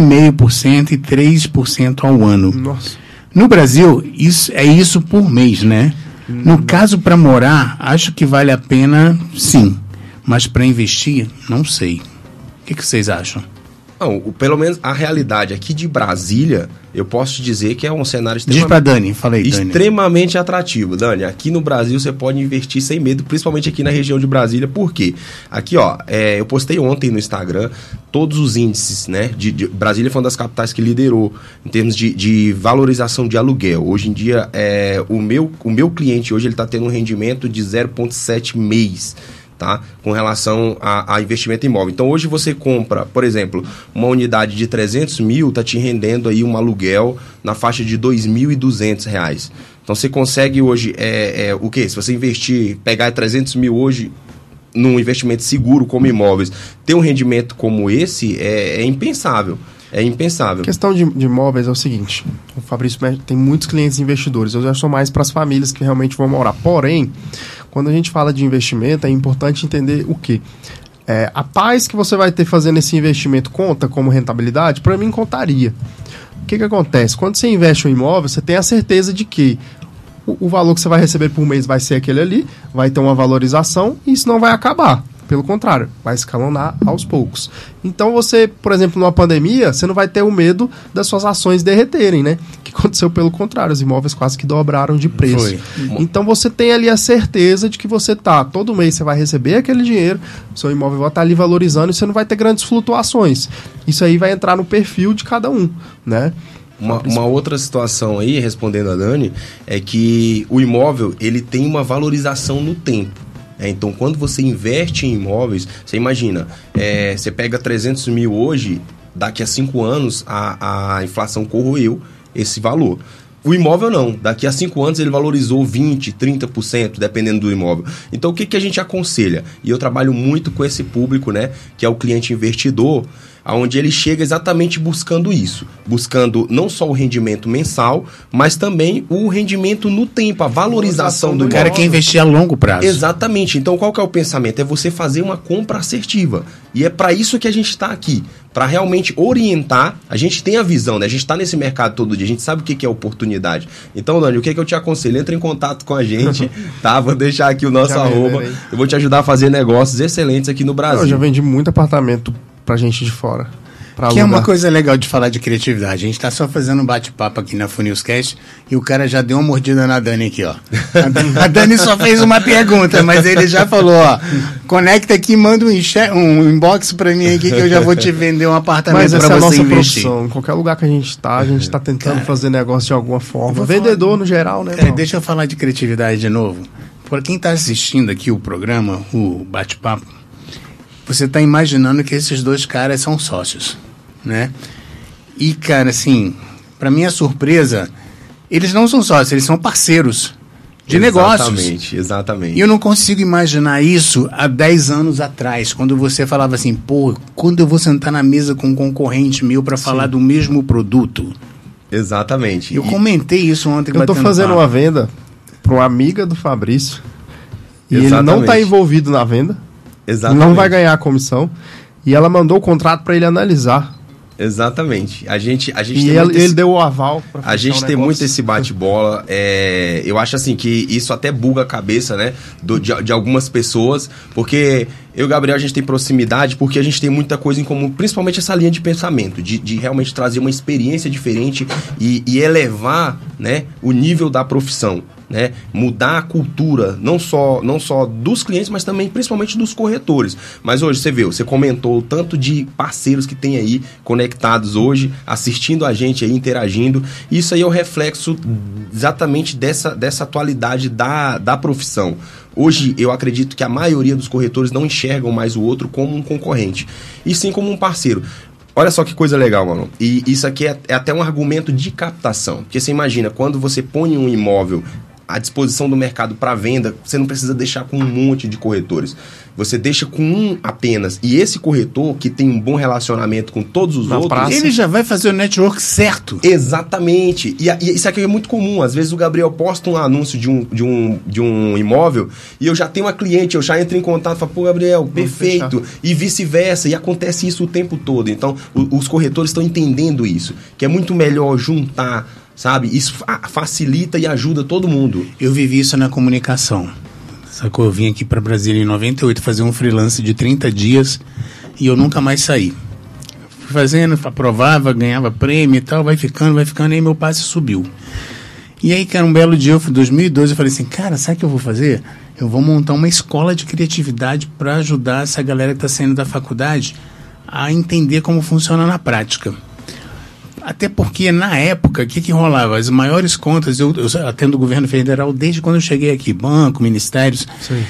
1,5% e 3% ao ano. Nossa. No Brasil, isso por mês, né? No caso, para morar, acho que vale a pena, sim. Mas para investir, não sei. O que vocês acham? Não, pelo menos a realidade aqui de Brasília, eu posso te dizer que é um cenário Diz pra Dani, falei, Dani. Extremamente atrativo. Dani, aqui no Brasil você pode investir sem medo, principalmente aqui na região de Brasília. Por quê? Aqui, eu postei ontem no Instagram todos os índices, né? Brasília foi uma das capitais que liderou em termos de valorização de aluguel. Hoje em dia, o meu cliente hoje ele está tendo um rendimento de 0,7 mês. Tá? Com relação a investimento imóvel. Então, hoje você compra, por exemplo, uma unidade de 300 mil, está te rendendo aí um aluguel na faixa de R$ 2.200. Então, você consegue hoje, o quê? Se você investir, pegar 300 mil hoje num investimento seguro como imóveis, ter um rendimento como esse é impensável. É impensável. A questão de imóveis é o seguinte, o Fabrício tem muitos clientes investidores, eu já sou mais para as famílias que realmente vão morar. Porém, quando a gente fala de investimento, é importante entender o quê? A paz que você vai ter fazendo esse investimento conta como rentabilidade? Para mim, contaria. O que acontece? Quando você investe em um imóvel, você tem a certeza de que o valor que você vai receber por mês vai ser aquele ali, vai ter uma valorização e isso não vai acabar. Pelo contrário, vai escalonar aos poucos. Então você, por exemplo, numa pandemia, você não vai ter o medo das suas ações derreterem, né? Que aconteceu pelo contrário, os imóveis quase que dobraram de preço. Foi. Então você tem ali a certeza de que todo mês você vai receber aquele dinheiro, seu imóvel vai estar ali valorizando e você não vai ter grandes flutuações. Isso aí vai entrar no perfil de cada um, né? Uma outra situação aí, respondendo a Dani, é que o imóvel ele tem uma valorização no tempo. Então, quando você investe em imóveis, você imagina, você pega 300 mil hoje, daqui a 5 anos a inflação corroeu esse valor. O imóvel não, daqui a 5 anos ele valorizou 20%, 30%, dependendo do imóvel. Então, o que a gente aconselha? E eu trabalho muito com esse público, né, que é o cliente investidor, onde ele chega exatamente buscando isso, buscando não só o rendimento mensal, mas também o rendimento no tempo, a valorização do imóvel. O cara quer investir a longo prazo. Exatamente. Então, qual que é o pensamento? É você fazer uma compra assertiva. E é para isso que a gente está aqui, para realmente orientar. A gente tem a visão, né? A gente está nesse mercado todo dia, a gente sabe o que é oportunidade. Então, Dani, o que eu te aconselho? Entra em contato com a gente, tá? Vou deixar aqui o nosso arroba. Eu vou te ajudar a fazer negócios excelentes aqui no Brasil. Eu já vendi muito apartamento pra gente de fora. Que é uma coisa legal de falar de criatividade. A gente tá só fazendo um bate-papo aqui na Funilscast e o cara já deu uma mordida na Dani aqui, ó. A Dani só fez uma pergunta, mas ele já falou, ó, conecta aqui e manda um inbox pra mim aqui que eu já vou te vender um apartamento pra você investir. Mas essa é a nossa profissão. Em qualquer lugar que a gente tá tentando fazer negócio de alguma forma. Vendedor no geral, né? Deixa eu falar de criatividade de novo. Por quem tá assistindo aqui o programa, o bate-papo, você está imaginando que esses dois caras são sócios, né? E, cara, assim, para minha surpresa, eles não são sócios, eles são parceiros. de negócios. Exatamente. E eu não consigo imaginar isso há 10 anos atrás, quando você falava assim, pô, quando eu vou sentar na mesa com um concorrente meu para falar do mesmo produto? Exatamente. Eu comentei isso ontem. Eu tô fazendo uma venda para uma amiga do Fabrício e ele não está envolvido na venda, não vai ganhar a comissão e ela mandou o contrato para ele analisar. Exatamente. A gente e ele deu o aval pra a gente tem muito esse bate-bola. Eu acho assim que isso até buga a cabeça, né, de algumas pessoas, porque eu e o Gabriel, a gente tem proximidade porque a gente tem muita coisa em comum, principalmente essa linha de pensamento, de realmente trazer uma experiência diferente e elevar, né, o nível da profissão. Né? Mudar a cultura, não só dos clientes, mas também principalmente dos corretores. Mas hoje você comentou o tanto de parceiros que tem aí conectados hoje, assistindo a gente aí, interagindo. Isso aí é o reflexo exatamente dessa atualidade da profissão. Hoje eu acredito que a maioria dos corretores não enxergam mais o outro como um concorrente, e sim como um parceiro. Olha só que coisa legal, mano. E isso aqui é até um argumento de captação. Porque você imagina, quando você põe um imóvel à disposição do mercado para venda, você não precisa deixar com um monte de corretores. Você deixa com um apenas. E esse corretor, que tem um bom relacionamento com todos os outros... Ele já vai fazer o network certo. Exatamente. E isso aqui é muito comum. Às vezes o Gabriel posta um anúncio de um imóvel e eu já tenho uma cliente, eu já entro em contato e falo, pô, Gabriel, perfeito. E vice-versa. E acontece isso o tempo todo. Então, os corretores estão entendendo isso. Que é muito melhor juntar, sabe? Isso facilita e ajuda todo mundo. Eu vivi isso na comunicação. Sacou? Eu vim aqui para Brasília em 98 fazer um freelance de 30 dias e eu nunca mais saí. Fui fazendo, aprovava, ganhava prêmio e tal, vai ficando, e aí meu passe subiu. E aí, cara, um belo dia, em 2012, eu falei assim, cara, sabe o que eu vou fazer? Eu vou montar uma escola de criatividade para ajudar essa galera que está saindo da faculdade a entender como funciona na prática. Até porque, na época, o que rolava? As maiores contas, eu atendo o governo federal desde quando eu cheguei aqui, banco, ministérios. Sim.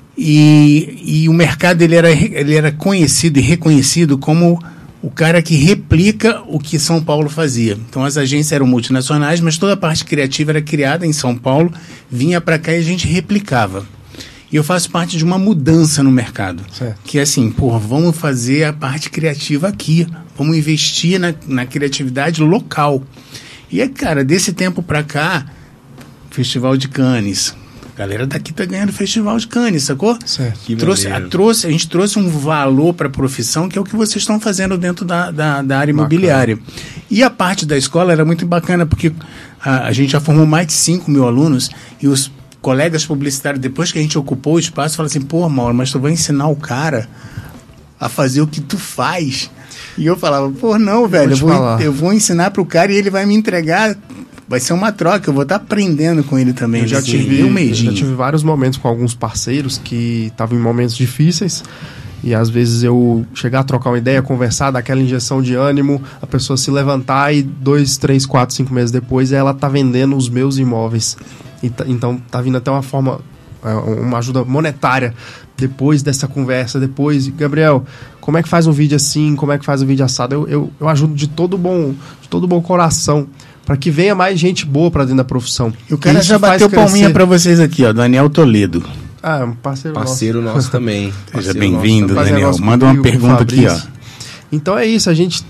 E o mercado ele era conhecido e reconhecido como o cara que replica o que São Paulo fazia. Então, as agências eram multinacionais, mas toda a parte criativa era criada em São Paulo, vinha para cá e a gente replicava. E eu faço parte de uma mudança no mercado. Certo. Que é assim, vamos fazer a parte criativa aqui. Vamos investir na criatividade local. E, cara, desse tempo pra cá, Festival de Cannes. A galera daqui tá ganhando Festival de Cannes, sacou? Certo. A gente trouxe um valor para a profissão, que é o que vocês estão fazendo dentro da área imobiliária. E a parte da escola era muito bacana, porque a gente já formou mais de 5 mil alunos e os colegas publicitários, depois que a gente ocupou o espaço, falaram assim, pô, Mauro, mas tu vai ensinar o cara a fazer o que tu faz. E eu falava, pô, não, velho, eu vou ensinar pro cara e ele vai me entregar, vai ser uma troca, eu vou estar aprendendo com ele também. Eu já tive vários momentos com alguns parceiros que estavam em momentos difíceis, e às vezes eu chegar a trocar uma ideia, conversar, dar aquela injeção de ânimo, a pessoa se levantar e 2, 3, 4, 5 meses depois ela tá vendendo os meus imóveis. Então tá vindo até uma ajuda monetária depois dessa conversa, Gabriel, como é que faz um vídeo assim, como é que faz um vídeo assado? Eu ajudo de todo bom coração, para que venha mais gente boa para dentro da profissão. E o cara já bateu palminha para vocês aqui, ó, Daniel Toledo. É um parceiro nosso também. Seja bem-vindo, Daniel. Manda uma pergunta aqui, ó. Então é isso, a gente...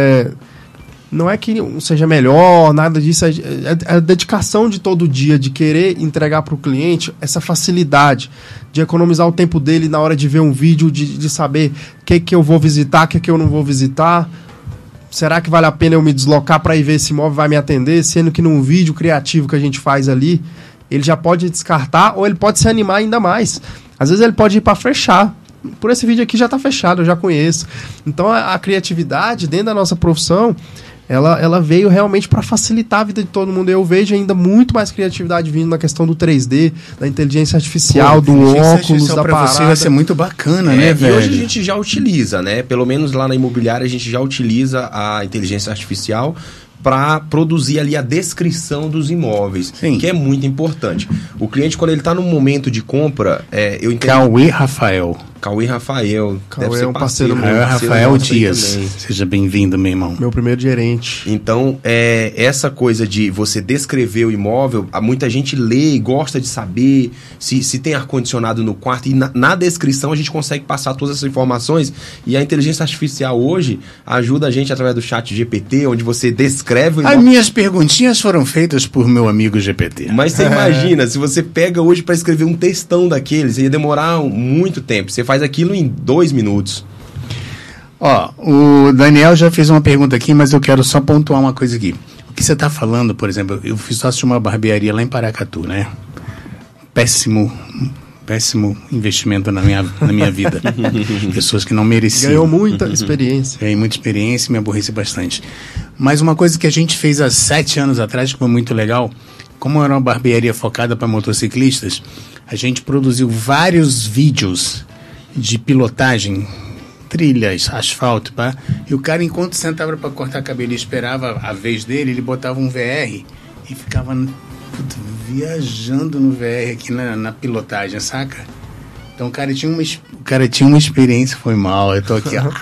Não é que seja melhor, nada disso. É a dedicação de todo dia, de querer entregar para o cliente essa facilidade, de economizar o tempo dele na hora de ver um vídeo, de saber o que eu vou visitar, o que eu não vou visitar. Será que vale a pena eu me deslocar para ir ver esse imóvel, vai me atender? Sendo que num vídeo criativo que a gente faz ali, ele já pode descartar ou ele pode se animar ainda mais. Às vezes ele pode ir para fechar. Por esse vídeo aqui já está fechado, eu já conheço. Então a criatividade dentro da nossa profissão... Ela veio realmente para facilitar a vida de todo mundo. Eu vejo ainda muito mais criatividade vindo na questão do 3D, da inteligência artificial, do óculos, da parada. Você vai ser muito bacana, né, velho? E hoje a gente já utiliza, né? Pelo menos lá na imobiliária a gente já utiliza a inteligência artificial para produzir ali a descrição dos imóveis, Sim. que é muito importante. O cliente, quando ele está no momento de compra, eu entendo... Cauê Rafael. Cauê Rafael. Cauê é um parceiro meu. Rafael Dias. Seja bem-vindo, meu irmão. Meu primeiro gerente. Então, essa coisa de você descrever o imóvel, muita gente lê e gosta de saber se tem ar-condicionado no quarto. E na descrição a gente consegue passar todas essas informações. E a inteligência artificial hoje ajuda a gente através do chat GPT, onde você descreve o imóvel. As minhas perguntinhas foram feitas por meu amigo GPT. Mas você imagina, se você pega hoje para escrever um textão daqueles, ia demorar muito tempo. Você faz aquilo em 2 minutos. Ó, o Daniel já fez uma pergunta aqui, mas eu quero só pontuar uma coisa aqui. O que você está falando, por exemplo, eu fui sócio de uma barbearia lá em Paracatu, né? Péssimo investimento na minha vida. Pessoas que não mereciam. Ganhou muita experiência. Ganhei muita experiência e me aborreci bastante. Mas uma coisa que a gente fez há 7 anos atrás, que foi muito legal, como era uma barbearia focada para motociclistas, a gente produziu vários vídeos de pilotagem, trilhas, asfalto, pá. E o cara, enquanto sentava para cortar cabelo e esperava a vez dele, ele botava um VR e ficava viajando no VR aqui na pilotagem, saca? Então o cara tinha uma experiência, foi mal, eu tô aqui, ó.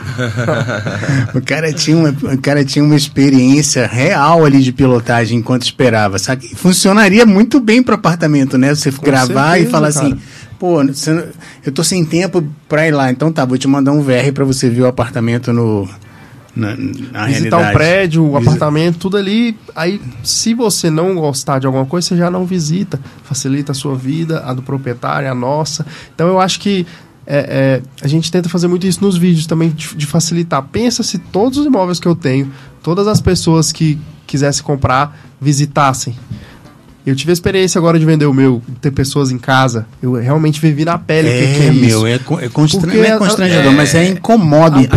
o cara tinha uma experiência real ali de pilotagem enquanto esperava, sabe? Funcionaria muito bem para apartamento, né? Você gravar certeza, e falar cara. Assim, pô, eu tô sem tempo para ir lá, então tá, vou te mandar um VR para você ver o apartamento na visitar realidade. Um prédio, o apartamento, tudo ali. Aí, se você não gostar de alguma coisa, você já não visita. Facilita a sua vida, a do proprietário, a nossa. Então, eu acho que a gente tenta fazer muito isso nos vídeos também, de facilitar. Pensa se todos os imóveis que eu tenho, todas as pessoas que quisessem comprar, visitassem. Eu tive a experiência agora de vender o meu, de ter pessoas em casa. Eu realmente vivi na pele o que é isso. Não é constrangedor, mas incomoda um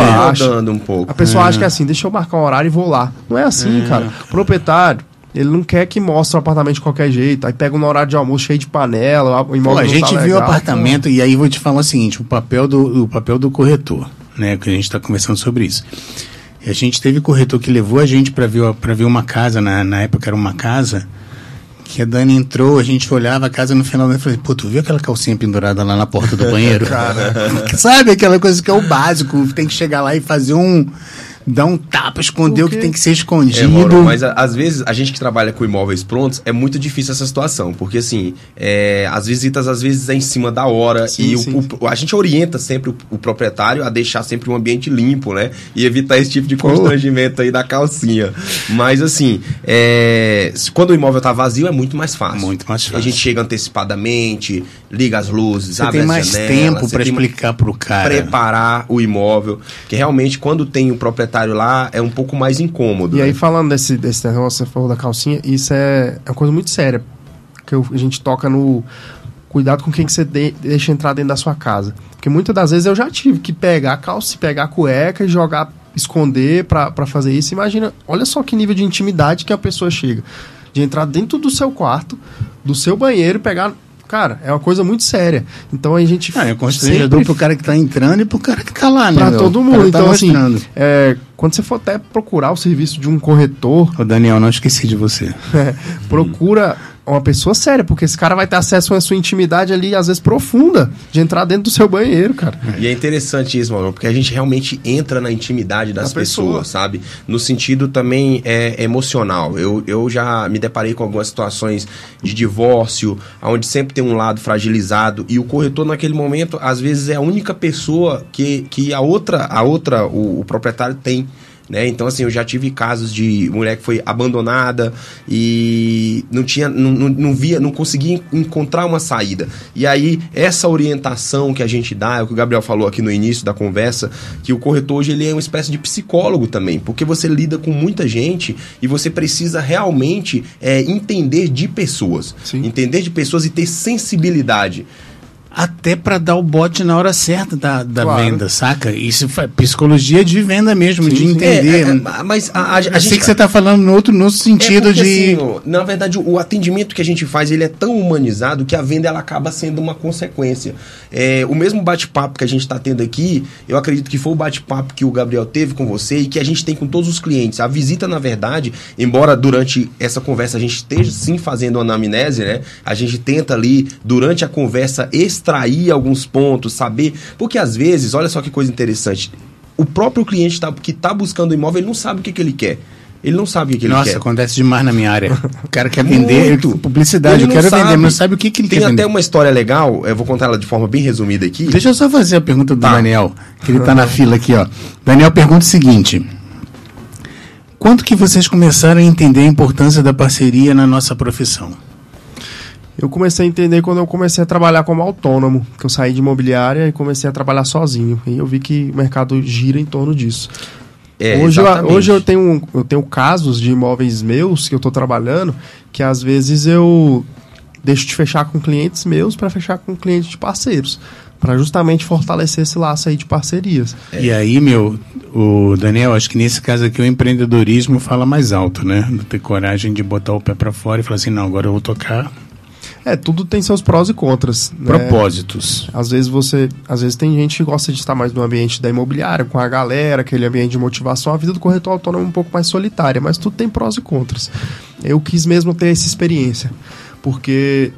pouco. A pessoa acha que é assim, deixa eu marcar um horário e vou lá. Não é assim, cara. O proprietário, ele não quer que mostre o apartamento de qualquer jeito. Aí pega um horário de almoço cheio de panela, o imóvel. A gente viu o apartamento e aí vou te falar o seguinte, o papel do corretor, né? Que a gente está conversando sobre isso. E a gente teve corretor que levou a gente para ver uma casa, na época era uma casa, que a Dani entrou, a gente olhava a casa no final e falei, pô, tu viu aquela calcinha pendurada lá na porta do banheiro? Sabe aquela coisa que é o básico, tem que chegar lá e fazer dar um tapa, esconder o que tem que ser escondido. Mauro, mas às vezes, a gente que trabalha com imóveis prontos, é muito difícil essa situação, porque assim, as visitas às vezes é em cima da hora, sim, a gente orienta sempre o proprietário a deixar sempre um ambiente limpo, né? E evitar esse tipo de constrangimento aí da calcinha. Mas assim, quando o imóvel tá vazio, é muito mais fácil. Muito mais fácil. A gente chega antecipadamente, liga as luzes, abre as janelas. Você tem mais tempo para explicar pro cara. Preparar o imóvel, que realmente quando tem o proprietário lá é um pouco mais incômodo. E aí, falando desse negócio, você falou da calcinha, isso é uma coisa muito séria, que a gente toca no cuidado com quem que você deixa entrar dentro da sua casa. Porque muitas das vezes eu já tive que pegar a calça, pegar a cueca e jogar, esconder pra fazer isso. Imagina, olha só que nível de intimidade que a pessoa chega. De entrar dentro do seu quarto, do seu banheiro e pegar... Cara, é uma coisa muito séria. Então a gente... é constrangedor pro cara que tá entrando e pro cara que tá lá, né? Pra todo mundo. Então, assim, quando você for até procurar o serviço de um corretor... Ô, Daniel, não esqueci de você. Procura uma pessoa séria, porque esse cara vai ter acesso à sua intimidade ali, às vezes profunda, de entrar dentro do seu banheiro, cara. E é interessante isso, Mauro, porque a gente realmente entra na intimidade das pessoas, sabe? No sentido também emocional. Eu já me deparei com algumas situações de divórcio, onde sempre tem um lado fragilizado, e o corretor naquele momento, às vezes, é a única pessoa que o proprietário tem. Né? Então, assim, eu já tive casos de mulher que foi abandonada e não conseguia encontrar uma saída. E aí, essa orientação que a gente dá, é o que o Gabriel falou aqui no início da conversa, que o corretor hoje ele é uma espécie de psicólogo também, porque você lida com muita gente e você precisa realmente entender de pessoas. Sim. Entender de pessoas e ter sensibilidade. Até para dar o bote na hora certa da venda, saca? Isso é psicologia de venda mesmo, de entender. Mas eu sei que você está falando no sentido de... Assim, na verdade, o atendimento que a gente faz, ele é tão humanizado que a venda ela acaba sendo uma consequência. O mesmo bate-papo que a gente está tendo aqui, eu acredito que foi o bate-papo que o Gabriel teve com você e que a gente tem com todos os clientes. A visita, na verdade, embora durante essa conversa a gente esteja sim fazendo uma anamnese, né? A gente tenta ali, durante a conversa, extrair abstrair alguns pontos, saber... Porque às vezes, olha só que coisa interessante, o próprio cliente que está buscando o imóvel, ele não sabe o que ele quer. Ele não sabe o que ele quer. Nossa, acontece demais na minha área. O cara quer vender publicidade, eu quero vender, mas não sabe o que ele quer vender. Tem até uma história legal, eu vou contar ela de forma bem resumida aqui. Deixa eu só fazer a pergunta do Daniel, que ele está na fila aqui, ó. Daniel pergunta o seguinte: quando que vocês começaram a entender a importância da parceria na nossa profissão? Eu comecei a entender quando eu comecei a trabalhar como autônomo, que eu saí de imobiliária e comecei a trabalhar sozinho. E eu vi que o mercado gira em torno disso. Hoje eu tenho casos de imóveis meus que eu estou trabalhando, que às vezes eu deixo de fechar com clientes meus para fechar com clientes de parceiros, para justamente fortalecer esse laço aí de parcerias. E aí, o Daniel, acho que nesse caso aqui o empreendedorismo fala mais alto, né? Ter coragem de botar o pé para fora e falar assim, não, agora eu vou tocar... Tudo tem seus prós e contras. Propósitos. Né? Às vezes tem gente que gosta de estar mais no ambiente da imobiliária, com a galera, aquele ambiente de motivação. A vida do corretor autônomo é um pouco mais solitária, mas tudo tem prós e contras. Eu quis mesmo ter essa experiência, porque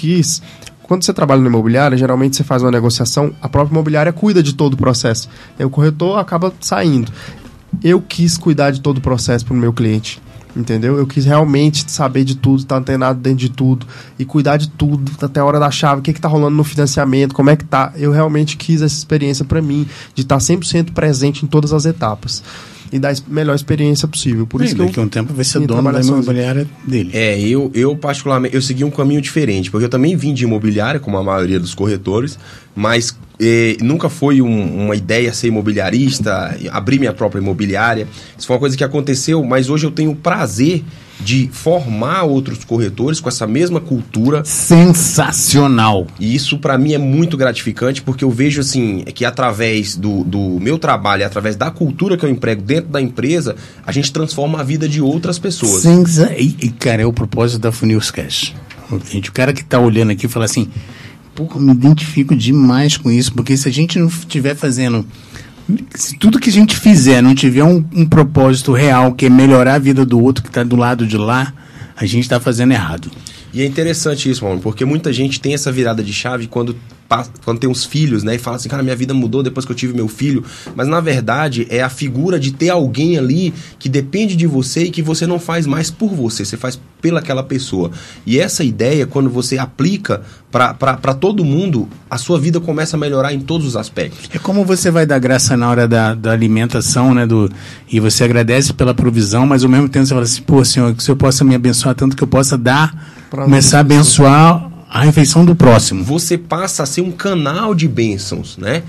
quando você trabalha na imobiliária, geralmente você faz uma negociação, a própria imobiliária cuida de todo o processo. Aí o corretor acaba saindo. Eu quis cuidar de todo o processo para o meu cliente. Entendeu? Eu quis realmente saber de tudo, estar antenado dentro de tudo e cuidar de tudo, até a hora da chave, o que está rolando no financiamento, como é que tá. Eu realmente quis essa experiência para mim, de estar 100% presente em todas as etapas e dar a melhor experiência possível. Por isso que daqui a um tempo vai ser dono da imobiliária dele. Eu particularmente, eu segui um caminho diferente, porque eu também vim de imobiliária, como a maioria dos corretores, mas nunca foi uma ideia ser imobiliarista, abrir minha própria imobiliária. Isso foi uma coisa que aconteceu, mas hoje eu tenho o prazer de formar outros corretores com essa mesma cultura. Sensacional! E isso para mim é muito gratificante, porque eu vejo assim, que através do meu trabalho, através da cultura que eu emprego dentro da empresa, a gente transforma a vida de outras pessoas. Cara, é o propósito da Funils Cash. O cara que tá olhando aqui fala assim, pô, eu me identifico demais com isso, porque se a gente não estiver fazendo... Se tudo que a gente fizer não tiver um propósito real, que é melhorar a vida do outro que está do lado de lá, a gente está fazendo errado. E é interessante isso, mano, porque muita gente tem essa virada de chave quando tem uns filhos, né? E fala assim, cara, minha vida mudou depois que eu tive meu filho. Mas, na verdade, é a figura de ter alguém ali que depende de você e que você não faz mais por você, você faz pelaquela pessoa. E essa ideia, quando você aplica para todo mundo, a sua vida começa a melhorar em todos os aspectos. É como você vai dar graça na hora da alimentação, né? E você agradece pela provisão, mas ao mesmo tempo você fala assim, pô, Senhor, que o Senhor possa me abençoar tanto que eu possa começar a abençoar a refeição do próximo. Você passa a ser um canal de bênçãos, né?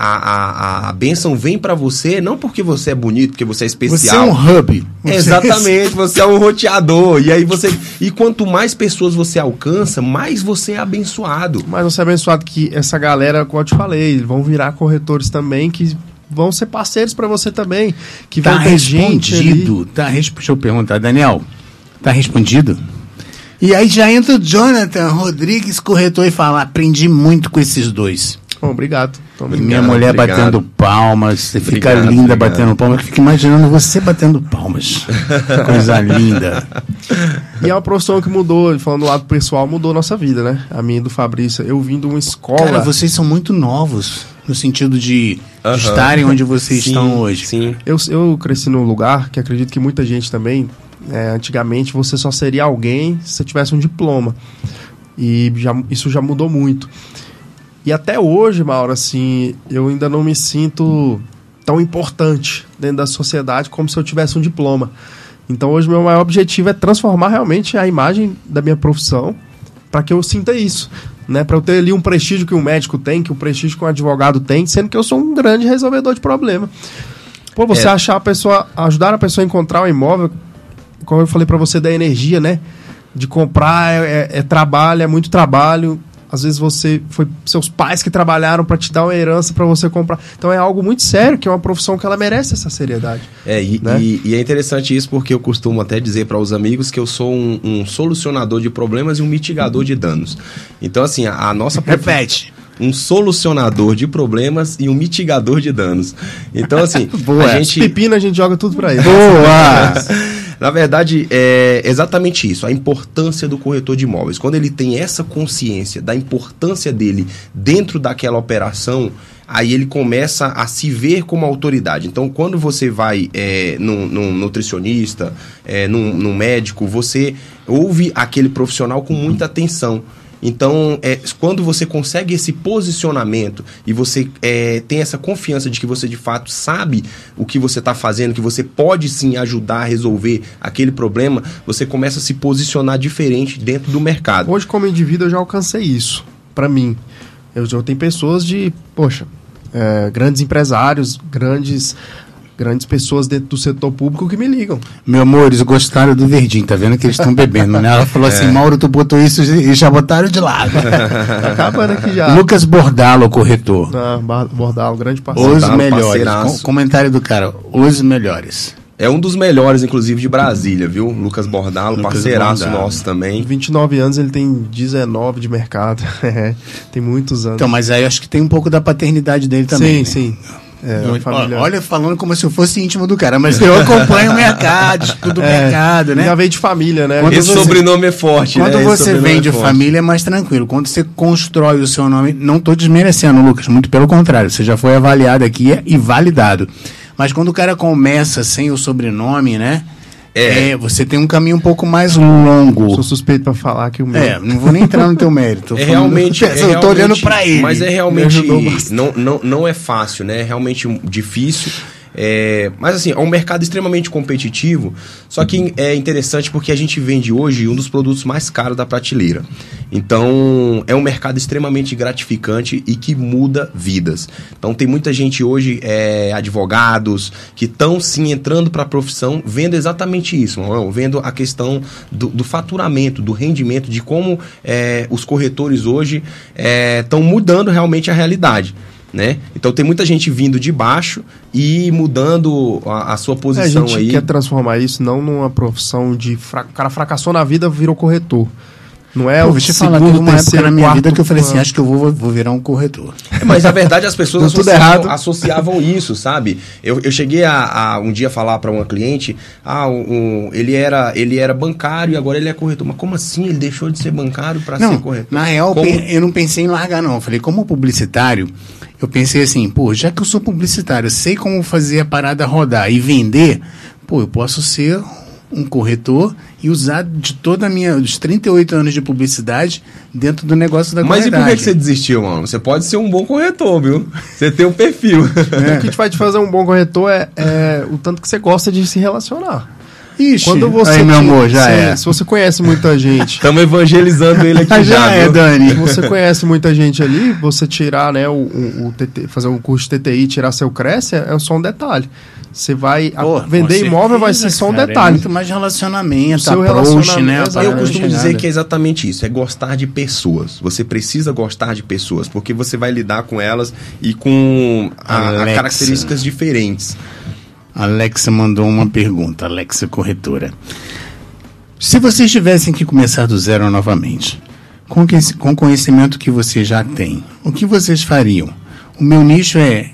A bênção vem para você não porque você é bonito, porque você é especial. Você é um hub. Exatamente, você é um roteador. E quanto mais pessoas você alcança, mais você é abençoado. Mais você é abençoado, que essa galera, como eu te falei, vão virar corretores também, que vão ser parceiros para você também. Que tá vai ter gente respondido. Deixa eu perguntar, Daniel, tá respondido? E aí já entra o Jonathan Rodrigues, corretor, e fala, aprendi muito com esses dois. Obrigado. Minha mulher batendo palmas, você fica linda batendo palmas, eu fico imaginando você batendo palmas. Coisa linda. E é uma profissão que mudou, falando do lado pessoal, mudou a nossa vida, né? A minha e do Fabrício. Eu vim de uma escola... Cara, vocês são muito novos, no sentido de estarem onde vocês estão hoje. Sim. Eu cresci num lugar que acredito que muita gente também... antigamente você só seria alguém se você tivesse um diploma. E isso já mudou muito. E até hoje, Mauro, assim, eu ainda não me sinto tão importante dentro da sociedade como se eu tivesse um diploma. Então hoje meu maior objetivo é transformar realmente a imagem da minha profissão para que eu sinta isso, né? Para eu ter ali um prestígio que um médico tem, que um prestígio que um advogado tem, sendo que eu sou um grande resolvedor de problema. Pô, você ajudar a pessoa a encontrar um imóvel, como eu falei para você da energia, né? De comprar é trabalho, é muito trabalho. Às vezes foi seus pais que trabalharam para te dar uma herança para você comprar. Então é algo muito sério, que é uma profissão que ela merece essa seriedade. E é interessante isso, porque eu costumo até dizer para os amigos que eu sou um solucionador de problemas e um mitigador de danos. Então, assim, a nossa... Repete. um solucionador de problemas e um mitigador de danos. Então, assim, Pepino a gente joga tudo para ele. Boa! Na verdade, é exatamente isso, a importância do corretor de imóveis. Quando ele tem essa consciência da importância dele dentro daquela operação, aí ele começa a se ver como autoridade. Então, quando você vai num nutricionista, num médico, você ouve aquele profissional com muita atenção. Então, quando você consegue esse posicionamento e você tem essa confiança de que você de fato sabe o que você está fazendo, que você pode sim ajudar a resolver aquele problema, você começa a se posicionar diferente dentro do mercado. Hoje, como indivíduo, eu já alcancei isso. Para mim, eu tenho pessoas grandes empresários, grandes pessoas dentro do setor público que me ligam. Meu amor, eles gostaram do verdinho, tá vendo que eles estão bebendo, né? Ela falou assim, Mauro, tu botou isso e já botaram de lado. Tá acabando aqui já. Lucas Bordalo, corretor. Bordalo, grande parceiro. Os melhores. Comentário do cara, os melhores. É um dos melhores, inclusive, de Brasília, viu? Lucas Bordalo, parceiraço nosso também. 29 anos, ele tem 19 de mercado. Tem muitos anos. Então, mas aí acho que tem um pouco da paternidade dele também. Sim, né? sim. Família... Olha, falando como se eu fosse íntimo do cara, mas eu acompanho o mercado, estudo o mercado, né? Já veio de família, né? Esse sobrenome é forte, quando né? Quando você vem de família é mais tranquilo. Quando você constrói o seu nome, não estou desmerecendo, Lucas, muito pelo contrário, você já foi avaliado aqui e validado. Mas quando o cara começa sem o sobrenome, né? Você tem um caminho um pouco mais longo. Sou suspeito para falar que o meu. Não vou nem entrar no teu mérito. Eu tô olhando para ele. Mas realmente não é fácil, né? É realmente difícil. Mas assim, é um mercado extremamente competitivo, só que é interessante porque a gente vende hoje um dos produtos mais caros da prateleira. Então, é um mercado extremamente gratificante e que muda vidas. Então, tem muita gente hoje, advogados, que estão sim entrando para a profissão, vendo exatamente isso, vendo a questão do faturamento, do rendimento, de como os corretores hoje estão mudando realmente a realidade. Né? Então tem muita gente vindo de baixo e mudando a sua posição. A gente aí quer transformar isso não numa profissão de... O cara fracassou na vida, virou corretor. Não é o segundo, uma época na minha vida que eu falei assim, acho que eu vou virar um corretor. Mas na verdade as pessoas associavam isso, sabe? Eu cheguei a um dia falar para uma cliente, ele era bancário e agora ele é corretor. Mas como assim ele deixou de ser bancário para ser corretor? Na real, eu não pensei em largar não. Eu falei, como publicitário, eu pensei assim, já que eu sou publicitário, eu sei como fazer a parada rodar e vender, eu posso ser um corretor e usar de toda dos 38 anos de publicidade dentro do negócio da corretagem. Mas e por que você desistiu, mano? Você pode ser um bom corretor, viu? Você tem um perfil. O que vai te fazer um bom corretor é o tanto que você gosta de se relacionar. Ixi, quando você aí, meu amor, já se você conhece muita gente... Estamos evangelizando ele aqui já, Dani. Se você conhece muita gente ali, você tirar, né, o TT, fazer um curso de TTI, tirar seu Cresce, é só um detalhe. Você vai vender imóvel, vai ser só um detalhe. É muito mais relacionamento, seu relacionamento, né? Eu costumo dizer que é exatamente isso, é gostar de pessoas. Você precisa gostar de pessoas, porque você vai lidar com elas e com características diferentes. Alexa mandou uma pergunta, Alexa corretora. Se vocês tivessem que começar do zero novamente, com o conhecimento que vocês já têm, o que vocês fariam? O meu nicho é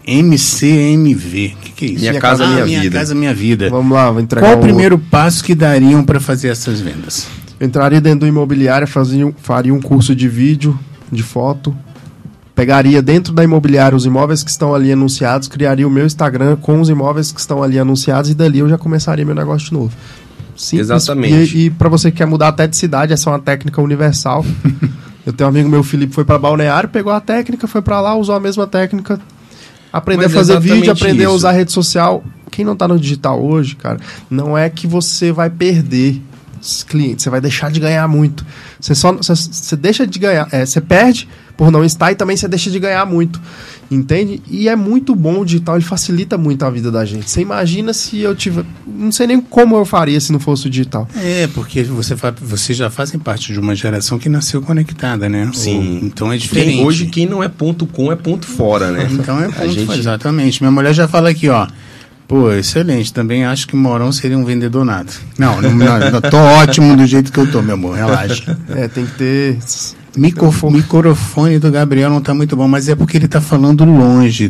MCMV. O que é isso? Minha Casa Minha Vida. Minha Casa Minha Vida. Vamos lá, vou entregar. Qual o primeiro passo que dariam para fazer essas vendas? Entraria dentro do imobiliário, faria um curso de vídeo, de foto, pegaria dentro da imobiliária os imóveis que estão ali anunciados, criaria o meu Instagram com os imóveis que estão ali anunciados e dali eu já começaria meu negócio de novo. Simples. Exatamente. E para você que quer mudar até de cidade, essa é uma técnica universal. Eu tenho um amigo meu, Felipe, foi para Balneário, pegou a técnica, foi para lá, usou a mesma técnica, aprender a fazer vídeo, aprender a usar rede social. Quem não tá no digital hoje, cara, não é que você vai perder clientes, você vai deixar de ganhar muito. Você deixa de ganhar, você perde por não estar e também você deixa de ganhar muito, entende? E é muito bom o digital, ele facilita muito a vida da gente. Você imagina se eu tiver... Não sei nem como eu faria se não fosse o digital. Porque vocês já fazem parte de uma geração que nasceu conectada, né? Sim. Então é diferente. Hoje quem não é ponto com é ponto fora, né? Então é ponto exatamente. Minha mulher já fala aqui, ó. Excelente. Também acho que o Maurão seria um vendedor nato. Não, tô ótimo do jeito que eu tô, meu amor. Relaxa. Tem que ter... Microfone do Gabriel não tá muito bom, mas é porque ele tá falando longe,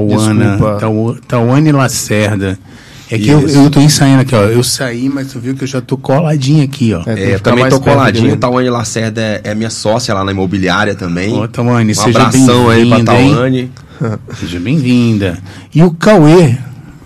Tauane Lacerda. É que eu tô ensaiando aqui, ó. Eu saí, mas tu viu que eu já tô coladinho aqui, ó. Eu também tô coladinho. Tauane Lacerda é minha sócia lá na imobiliária também. Ô, Tauane, seja abração aí pra Tauane. Seja bem-vinda. E o Cauê...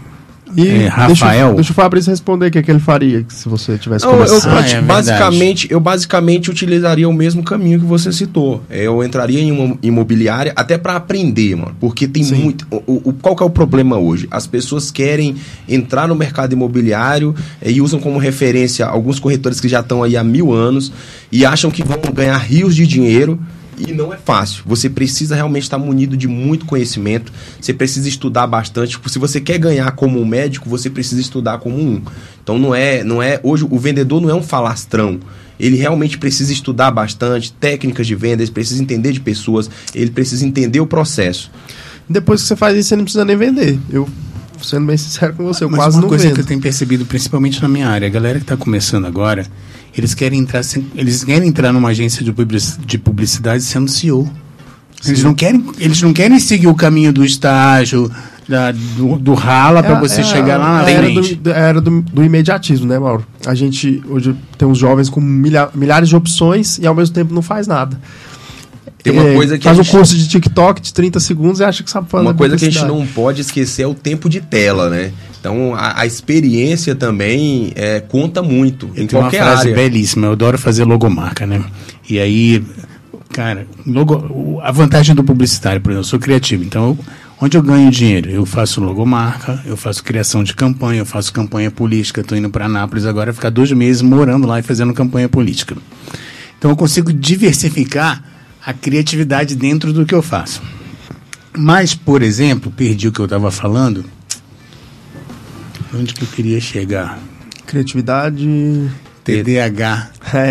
Rafael. Deixa o Fabrício responder o que ele faria se você tivesse começado. Eu basicamente utilizaria o mesmo caminho que você citou. Eu entraria em uma imobiliária até para aprender, mano. Porque tem muito. Qual que é o problema hoje? As pessoas querem entrar no mercado imobiliário e usam como referência alguns corretores que já estão aí há 1000 anos e acham que vão ganhar rios de dinheiro. E não é fácil. Você precisa realmente estar munido de muito conhecimento. Você precisa estudar bastante. Se você quer ganhar como um médico, você precisa estudar como um. Então não é hoje o vendedor não é um falastrão. Ele realmente precisa estudar bastante, técnicas de venda, ele precisa entender de pessoas, ele precisa entender o processo. Depois que você faz isso, você não precisa nem vender. Eu, sendo bem sincero com você, eu quase não vendo. Mas uma coisa que eu tenho percebido, principalmente na minha área, a galera que está começando agora, eles querem entrar numa agência de publicidade sendo CEO. Eles não querem seguir o caminho do estágio, do rala para você chegar lá na frente. Era do imediatismo, né, Mauro? A gente hoje tem uns jovens com milhares de opções e ao mesmo tempo não faz nada. Tem uma coisa que faz um curso de TikTok de 30 segundos e acha que sabe fazer. Uma coisa que a gente não pode esquecer é o tempo de tela, né? Então, a experiência também conta muito em qualquer área. Uma frase belíssima, eu adoro fazer logomarca, né? E aí, cara, a vantagem do publicitário, por exemplo, eu sou criativo, então onde eu ganho dinheiro? Eu faço logomarca, eu faço criação de campanha, eu faço campanha política, estou indo para Anápolis agora, ficar 2 meses morando lá e fazendo campanha política. Então eu consigo diversificar a criatividade dentro do que eu faço. Mas, por exemplo, perdi o que eu estava falando. Onde que eu queria chegar? Criatividade... TDAH.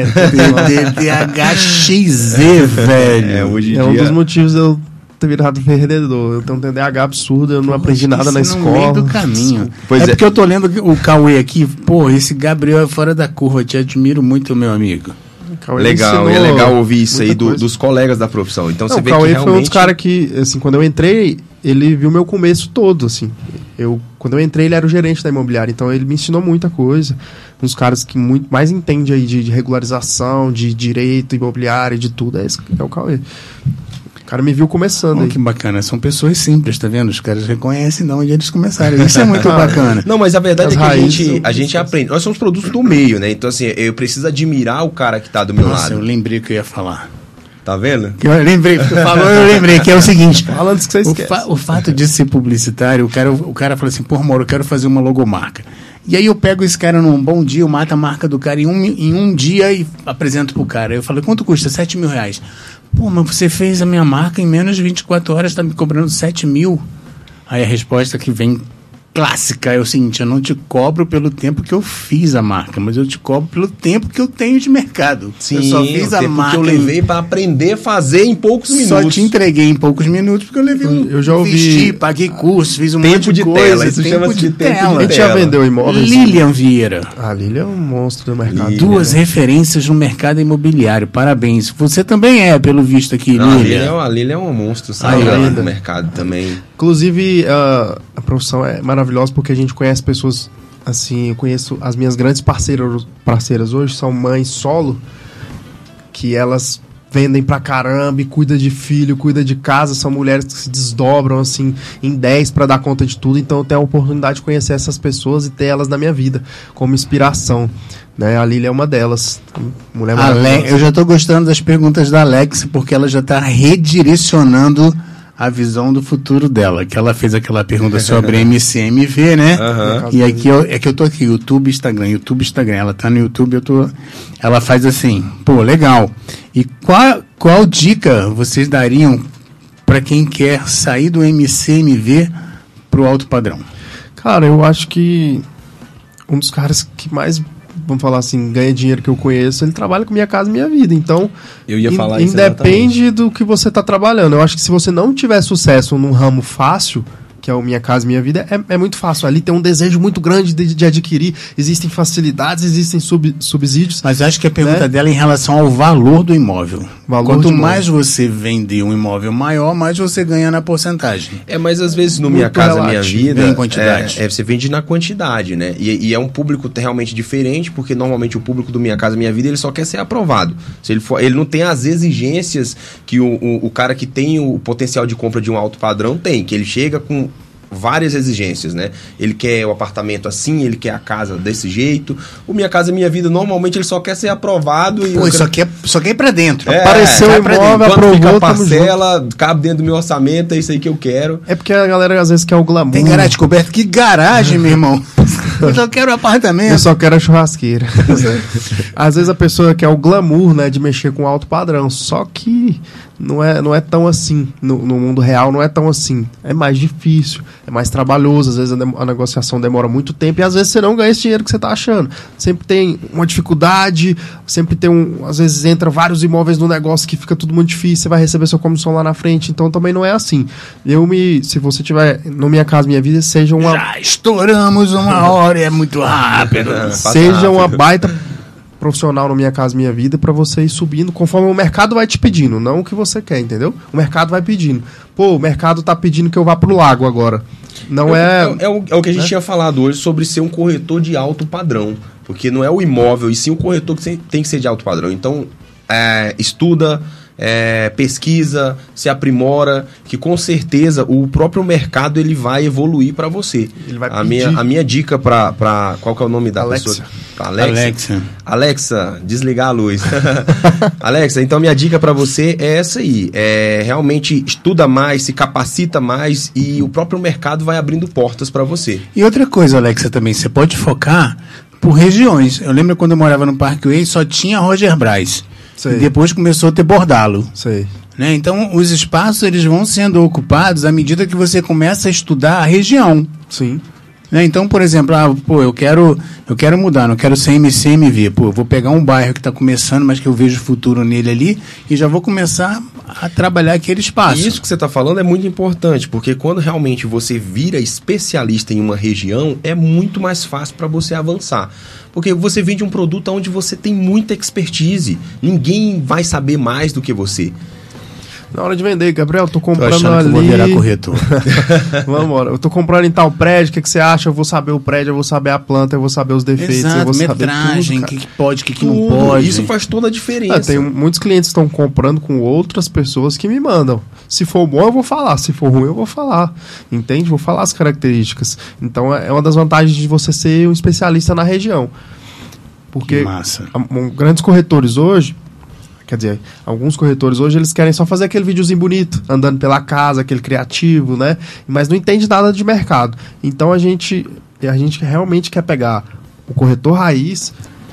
TDAHXZ, velho. Hoje em dia... um dos motivos de eu ter virado vendedor. Eu tenho um TDAH absurdo, eu não aprendi nada na escola. No meio do caminho. Pois porque eu tô lendo o Cauê aqui. Pô, esse Gabriel é fora da curva. Eu te admiro muito, meu amigo. Legal, é legal ouvir isso aí dos colegas da profissão. Então você vê que realmente... O Cauê foi um dos caras que, assim, quando eu entrei, ele viu meu começo todo, assim. Quando eu entrei, ele era o gerente da imobiliária, então ele me ensinou muita coisa. Um dos caras que mais entende aí de regularização, de direito imobiliário, de tudo, é o Cauê. O cara me viu começando aí. Que bacana, são pessoas simples, tá vendo? Os caras reconhecem de onde eles começaram. Isso é muito bacana. Não, mas a verdade é que a gente aprende. Nós somos produtos do meio, né? Então, assim, eu preciso admirar o cara que tá do meu lado. Eu lembrei o que eu ia falar. Tá vendo? Eu lembrei, que é o seguinte. Falando isso que você esquece. O fato de ser publicitário, o cara fala assim, pô, Mauro, eu quero fazer uma logomarca. E aí eu pego esse cara num bom dia, eu mato a marca do cara em um dia e apresento pro cara. Eu falo, quanto custa? 7 mil reais. Pô, mas você fez a minha marca em menos de 24 horas, tá me cobrando 7 mil. Aí a resposta que vem clássica é o seguinte, eu não te cobro pelo tempo que eu fiz a marca, mas eu te cobro pelo tempo que eu tenho de mercado. Sim, eu só fiz a marca que eu levei para aprender a fazer em poucos minutos. Só te entreguei em poucos minutos, porque eu levei eu já ouvi... Vesti, paguei curso, fiz um tempo monte de coisa. Tela, isso chama-se de tempo de tela. A gente já vendeu imóveis. Lilian Vieira. A Lilian é um monstro do mercado. 2 referências no mercado imobiliário. Parabéns. Você também é, pelo visto aqui, Lilian. A Lilian é um monstro, sabe? No mercado também. Inclusive, a profissão é maravilhosa porque a gente conhece pessoas, assim, eu conheço as minhas grandes parceiras hoje, são mães solo, que elas vendem pra caramba e cuida de filho, cuida de casa, são mulheres que se desdobram, assim, em 10 pra dar conta de tudo, então eu tenho a oportunidade de conhecer essas pessoas e ter elas na minha vida, como inspiração, né? A Lília é uma delas, mulher maravilhosa. Eu já tô gostando das perguntas da Alex, porque ela já tá redirecionando a visão do futuro dela, que ela fez aquela pergunta sobre MCMV, né? Uhum. E aqui eu tô aqui, YouTube, Instagram, ela tá no YouTube, ela faz assim, pô, legal. E qual dica vocês dariam para quem quer sair do MCMV pro alto padrão? Cara, eu acho que um dos caras que mais, vamos falar assim, ganha dinheiro que eu conheço, ele trabalha com Minha Casa Minha Vida, então eu ia falar independe do que você está trabalhando. Eu acho que se você não tiver sucesso num ramo fácil, que é o Minha Casa Minha Vida, é muito fácil. Ali tem um desejo muito grande de adquirir, existem facilidades, existem subsídios. Mas acho que a pergunta dela é em relação ao valor do imóvel. Quanto mais você vender um imóvel maior, mais você ganha na porcentagem. Mas às vezes no Minha Casa Minha Vida, em quantidade. Você vende na quantidade, né? E é um público realmente diferente, porque normalmente o público do Minha Casa Minha Vida, ele só quer ser aprovado. Se ele não tem as exigências que o cara que tem o potencial de compra de um alto padrão tem, que ele chega com várias exigências, né? Ele quer o apartamento assim, ele quer a casa desse jeito. O Minha Casa Minha Vida, normalmente, ele só quer ser aprovado e... Pô, só quer ir pra dentro. Apareceu o imóvel, aprovou, fica a parcela, cabe dentro do meu orçamento, é isso aí que eu quero. É porque a galera, às vezes, quer o glamour. Tem garagem coberta? Que garagem, meu irmão? Eu só quero apartamento. Eu só quero a churrasqueira. Às vezes a pessoa quer o glamour, né, de mexer com alto padrão, só que não é tão assim. No mundo real não é tão assim. É mais difícil, é mais trabalhoso, às vezes a negociação demora muito tempo e às vezes você não ganha esse dinheiro que você está achando. Sempre tem uma dificuldade, sempre tem às vezes entra vários imóveis no negócio que fica tudo muito difícil, você vai receber sua comissão lá na frente, então também não é assim. Se você tiver no Minha Casa Minha Vida, seja uma... Já estouramos 1 hora, é muito rápido. Seja uma baita profissional no Minha Casa Minha Vida para você ir subindo conforme o mercado vai te pedindo, não o que você quer, entendeu? O mercado vai pedindo. Pô, o mercado tá pedindo que eu vá pro lago agora. Não é o que a gente tinha falado hoje sobre ser um corretor de alto padrão. Porque não é o imóvel, e sim o corretor que tem que ser de alto padrão. Então, estuda, pesquisa, se aprimora, que com certeza o próprio mercado ele vai evoluir para você. Ele vai a minha dica para qual que é o nome da Alexa. pessoa? Alexa, desligar a luz. Alexa, então minha dica para você é essa aí. Realmente estuda mais, se capacita mais e o próprio mercado vai abrindo portas para você. E outra coisa, Alexa, também, você pode focar por regiões. Eu lembro quando eu morava no Parkway, só tinha Roger Braz. Sei. E depois começou a ter Bordalo. Sei. Né? Então, os espaços eles vão sendo ocupados à medida que você começa a estudar a região. Sim. Né? Então, por exemplo, eu quero mudar, não quero ser MCMV. Eu vou pegar um bairro que está começando, mas que eu vejo futuro nele ali, e já vou começar a trabalhar aquele espaço. E isso que você está falando é muito importante, porque quando realmente você vira especialista em uma região, é muito mais fácil para você avançar. Porque você vende um produto onde você tem muita expertise. Ninguém vai saber mais do que você. Na hora de vender, Gabriel, tô comprando ali... que eu vou virar corretor. Vamos embora. Eu tô comprando em tal prédio, o que você acha? Eu vou saber o prédio, eu vou saber a planta, eu vou saber os defeitos, Exato, eu vou metragem, saber tudo, o que pode, o que não pode. Isso faz toda a diferença. Tem muitos clientes que estão comprando com outras pessoas que me mandam. Se for bom, eu vou falar. Se for ruim, eu vou falar. Entende? Vou falar as características. Então, é uma das vantagens de você ser um especialista na região. Porque grandes corretores hoje... Quer dizer, alguns corretores hoje, eles querem só fazer aquele videozinho bonito, andando pela casa, aquele criativo, né? Mas não entende nada de mercado. Então, a gente realmente quer pegar o corretor raiz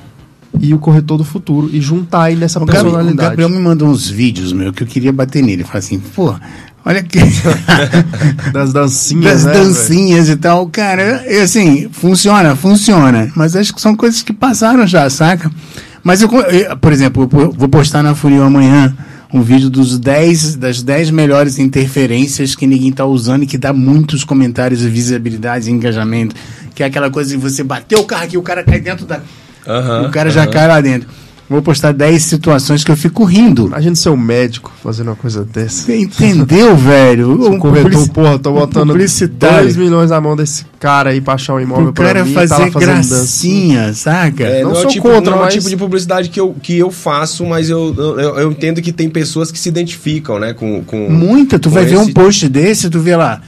e o corretor do futuro e juntar aí nessa personalidade. O Gabriel me mandou uns vídeos, que eu queria bater nele. Ele falou assim, pô, olha aqui. Das dancinhas, das dancinhas e tal. Cara, assim, funciona. Mas acho que são coisas que passaram já, saca? Mas, por exemplo, eu vou postar na Furio amanhã um vídeo das 10 melhores interferências que ninguém está usando e que dá muitos comentários, visibilidade e engajamento. Que é aquela coisa de você bater o carro aqui, o cara cai dentro da... o cara já cai lá dentro. Vou postar 10 situações que eu fico rindo. Imagina ser um médico fazendo uma coisa dessa. Você entendeu, velho? Um corretor, porra, tô botando 2 milhões na mão desse cara aí pra achar um imóvel pra mim. O cara fazer gracinha, saca? Não sou contra, mas... é o tipo de publicidade que eu faço, mas eu entendo que tem pessoas que se identificam, né? Muita, tu vai ver um post desse, tu vê lá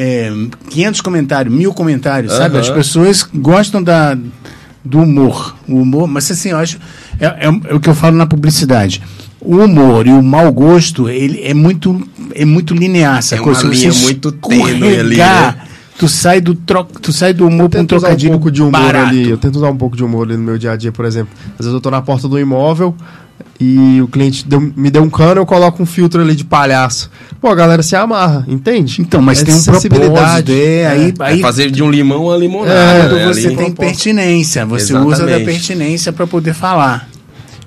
500 comentários, 1000 comentários, sabe? As pessoas gostam do humor. O humor, mas assim, eu acho... É o que eu falo na publicidade. O humor e o mau gosto, ele é muito linear. É uma linha muito tênue ali, né? Tu sai do humor para um trocadilho barato. Eu tento usar um pouco de humor ali no meu dia a dia, por exemplo. Às vezes eu tô na porta do imóvel e o cliente me deu um cano, eu coloco um filtro ali de palhaço. Pô, a galera se amarra, entende? Então, mas tem um propósito. Aí fazer de um limão uma limonada. Você tem pertinência, você usa da pertinência para poder falar.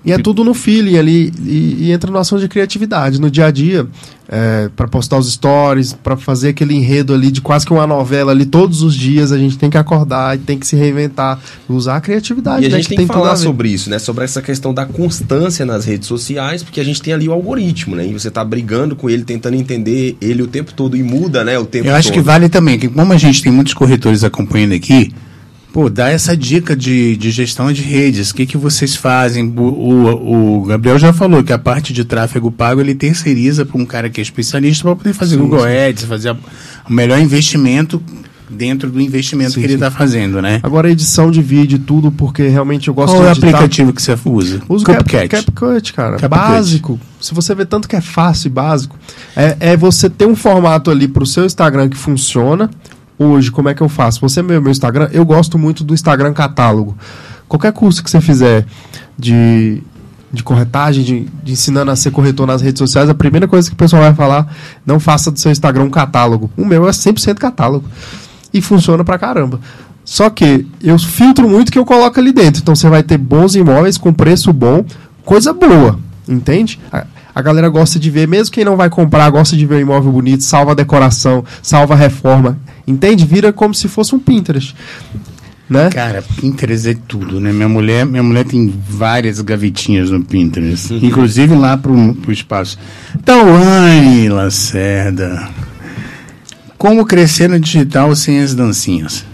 E é tudo no feeling ali, e entra no ação de criatividade, no dia a dia, para postar os stories, para fazer aquele enredo ali de quase que uma novela ali, todos os dias a gente tem que acordar e tem que se reinventar, usar a criatividade. E a gente tem que tudo a falar ver. sobre isso, né? Sobre essa questão da constância nas redes sociais, porque a gente tem ali o algoritmo, né? E você tá brigando com ele, tentando entender ele o tempo todo, e muda, né? O tempo todo. Eu acho que vale também, que como a gente tem muitos corretores acompanhando aqui, pô, dá essa dica de gestão de redes. O que vocês fazem? O Gabriel já falou que a parte de tráfego pago ele terceiriza para um cara que é especialista para poder fazer Google Ads, fazer o melhor investimento dentro do investimento que ele está fazendo, né? Agora, edição de vídeo e tudo, porque realmente eu gosto Qual de é o editar. aplicativo que você usa? Uso CapCut, cara. CapCut. Básico. Se você vê tanto que é fácil e básico, é você ter um formato ali para o seu Instagram que funciona. Hoje, como é que eu faço? Você vê meu Instagram, eu gosto muito do Instagram catálogo. Qualquer curso que você fizer de corretagem, de ensinando a ser corretor nas redes sociais, a primeira coisa que o pessoal vai falar, não faça do seu Instagram um catálogo. O meu é 100% catálogo. E funciona pra caramba. Só que eu filtro muito o que eu coloco ali dentro. Então você vai ter bons imóveis com preço bom, coisa boa, entende? A galera gosta de ver, mesmo quem não vai comprar, gosta de ver o imóvel bonito, salva a decoração, salva a reforma, entende? Vira como se fosse um Pinterest, né? Cara, Pinterest é tudo, né? Minha mulher tem várias gavetinhas no Pinterest, inclusive lá pro espaço. Tawane Lacerda, como crescer no digital sem as dancinhas?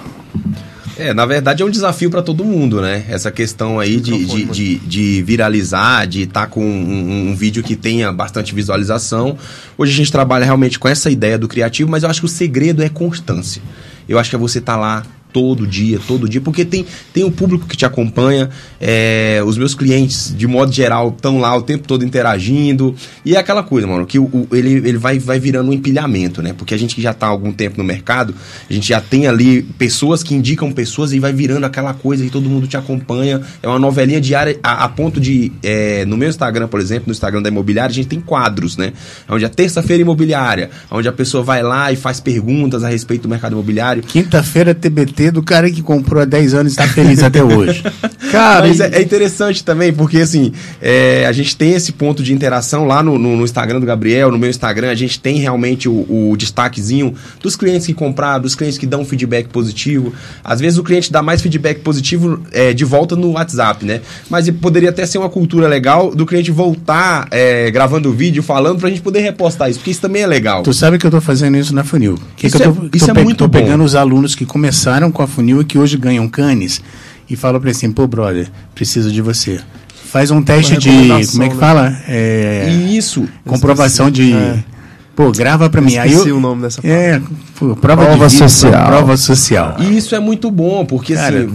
Na verdade é um desafio para todo mundo, né? Essa questão aí de viralizar, de estar com um vídeo que tenha bastante visualização. Hoje a gente trabalha realmente com essa ideia do criativo, mas eu acho que o segredo é constância. Eu acho que é você estar lá todo dia, porque tem um público que te acompanha, os meus clientes, de modo geral, estão lá o tempo todo interagindo, e é aquela coisa, mano, que ele vai virando um empilhamento, né? Porque a gente que já está há algum tempo no mercado, a gente já tem ali pessoas que indicam pessoas e vai virando aquela coisa e todo mundo te acompanha, é uma novelinha diária, a ponto de, no meu Instagram, por exemplo, no Instagram da imobiliária, a gente tem quadros, né? Onde a terça-feira imobiliária, onde a pessoa vai lá e faz perguntas a respeito do mercado imobiliário. Quinta-feira TBT do cara que comprou há 10 anos e está feliz até hoje. Cara, mas é interessante também, porque assim, a gente tem esse ponto de interação lá no Instagram do Gabriel, no meu Instagram, a gente tem realmente o destaquezinho dos clientes que compraram, dos clientes que dão feedback positivo. Às vezes o cliente dá mais feedback positivo de volta no WhatsApp, né? Mas poderia até ser uma cultura legal do cliente voltar gravando o vídeo, falando, pra gente poder repostar isso, porque isso também é legal. Tu sabe que eu tô fazendo isso na Funil. Tô pegando os alunos que começaram com a Funil e que hoje ganham canes e falo para ele assim, pô, brother, preciso de você. Faz um teste de, como é que fala? Isso. Comprovação de... Pô, grava pra mim. Aí o nome dessa parte. Prova social. Prova social. E isso é muito bom, porque cara, assim,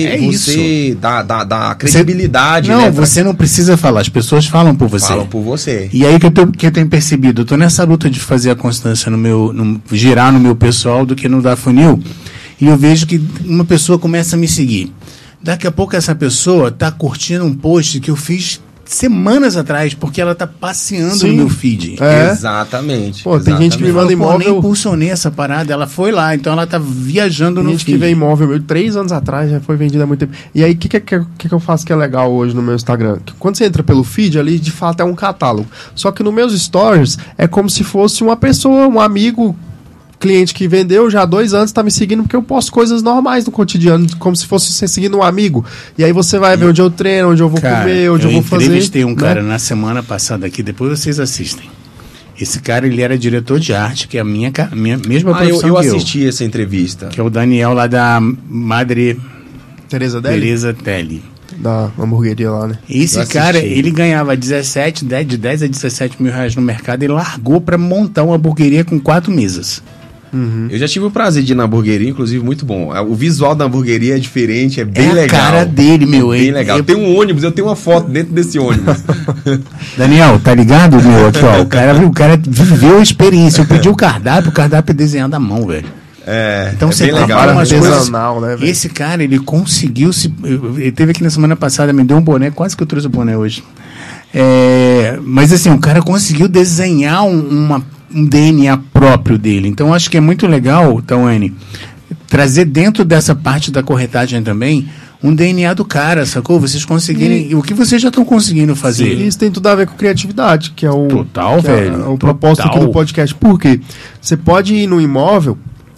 você dá credibilidade. Não, né, você não precisa falar, as pessoas falam por você. Falam por você. E aí que eu tenho percebido, eu tô nessa luta de fazer a constância girar no meu pessoal do que no da Funil, e eu vejo que uma pessoa começa a me seguir. Daqui a pouco essa pessoa tá curtindo um post que eu fiz semanas atrás, porque ela tá passeando no meu feed. Exatamente. Pô, tem gente que me manda imóvel... Eu nem impulsionei essa parada, ela foi lá, então ela tá viajando no feed. Tem gente que vê imóvel meu 3 anos atrás, já foi vendido há muito tempo. E aí, o que eu faço que é legal hoje no meu Instagram? Que quando você entra pelo feed, ali de fato é um catálogo. Só que nos meus stories, é como se fosse uma pessoa, um amigo... cliente que vendeu já há 2 anos está me seguindo porque eu posto coisas normais no cotidiano, como se fosse você seguindo um amigo. E aí você vai ver onde eu treino, onde eu vou comer, onde eu vou fazer. Eu entrevistei um cara na semana passada aqui, depois vocês assistem. Esse cara, ele era diretor de arte, que é a minha mesma profissão eu assisti essa entrevista. Que é o Daniel lá da Madre Teresa Telli. Da hamburgueria lá, né? Esse cara, ele ganhava de 10 a 17 mil reais no mercado e largou para montar uma hamburgueria com 4 mesas. Uhum. Eu já tive o prazer de ir na hamburgueria, inclusive muito bom. O visual da hamburgueria é diferente, é bem legal. A cara dele, meu. Bem legal. Tem um ônibus, eu tenho uma foto dentro desse ônibus. Daniel, tá ligado, meu? Aqui, ó, o cara viveu a experiência. Eu pedi o cardápio é desenhado à mão, velho. Então você trabalha umas coisas, né, velho? Esse cara, ele conseguiu ele teve aqui na semana passada, me deu um boné, quase que eu trouxe o boné hoje. Mas assim, o cara conseguiu desenhar um DNA próprio dele. Então acho que é muito legal, Tawane, trazer dentro dessa parte da corretagem também um DNA do cara, sacou? Vocês conseguirem... O que vocês já estão conseguindo fazer? Sim, isso tem tudo a ver com criatividade, que é o... Total, velho. O propósito aqui do podcast. Por quê? Você pode ir no imóvel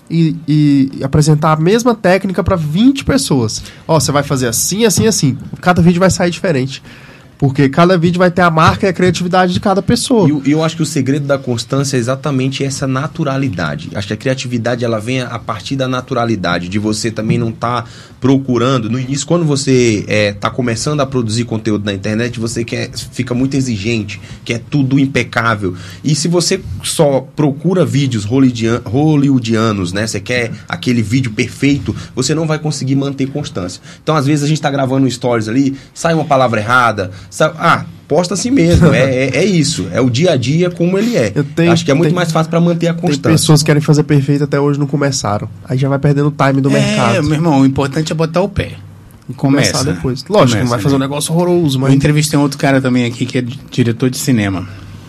e apresentar a mesma técnica para 20 pessoas. Ó, você vai fazer assim, assim, assim. Cada vídeo vai sair diferente. Porque cada vídeo vai ter a marca e a criatividade de cada pessoa. E eu acho que o segredo da constância é exatamente essa naturalidade. Acho que a criatividade ela vem a partir da naturalidade, de você também não estar procurando. No início, quando você está começando a produzir conteúdo na internet, você fica muito exigente, quer tudo impecável. E se você só procura vídeos hollywoodianos, né? Você quer aquele vídeo perfeito, você não vai conseguir manter constância. Então, às vezes, a gente está gravando um stories ali, sai uma palavra errada, posta assim mesmo, é isso, é o dia a dia como ele é. Acho que é muito mais fácil para manter a constância. Tem pessoas que querem fazer perfeito até hoje não começaram, aí já vai perdendo o time do mercado. Meu irmão, o importante é botar o pé e começar depois. Lógico, não vai fazer um negócio horroroso, mas... Eu entrevistei um outro cara também aqui que é diretor de cinema.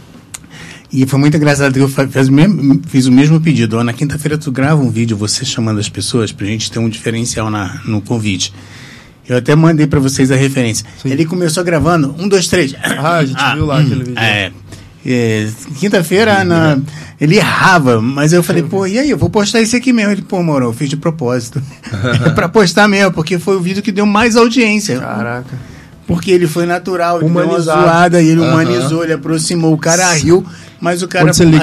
E foi muito engraçado que eu fiz o mesmo pedido. Ó, na quinta-feira tu grava um vídeo, você chamando as pessoas, pra gente ter um diferencial no convite. Eu até mandei pra vocês a referência. Sim. Ele começou gravando 1, 2, 3. A gente viu lá aquele vídeo. Quinta-feira ele errava, mas eu falei, pô, e aí, eu vou postar esse aqui mesmo. Ele, pô, Mauro, eu fiz de propósito. É pra postar mesmo, porque foi o vídeo que deu mais audiência. Caraca. Porque ele foi natural, ele humanizado. Deu uma zoada, ele humanizou, ele aproximou, o cara riu, mas o cara assistiu.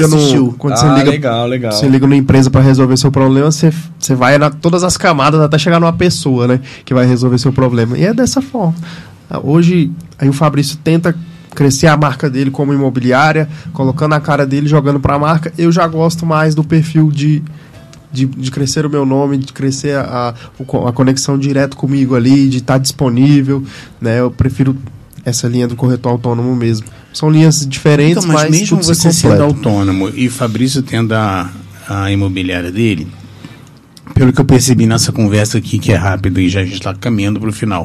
Legal. Você liga numa empresa para resolver seu problema, você vai todas as camadas até chegar numa pessoa, né, que vai resolver seu problema. E é dessa forma. Hoje, aí o Fabrício tenta crescer a marca dele como imobiliária, colocando a cara dele, jogando para a marca. Eu já gosto mais do perfil de crescer o meu nome, de crescer a conexão direto comigo ali, de estar disponível, né? Eu prefiro essa linha do corretor autônomo mesmo. São linhas diferentes, então, mas mesmo tudo você sendo autônomo e Fabrício tendo a imobiliária dele, pelo que eu percebi nessa conversa aqui, que é rápida e já a gente está caminhando para o final,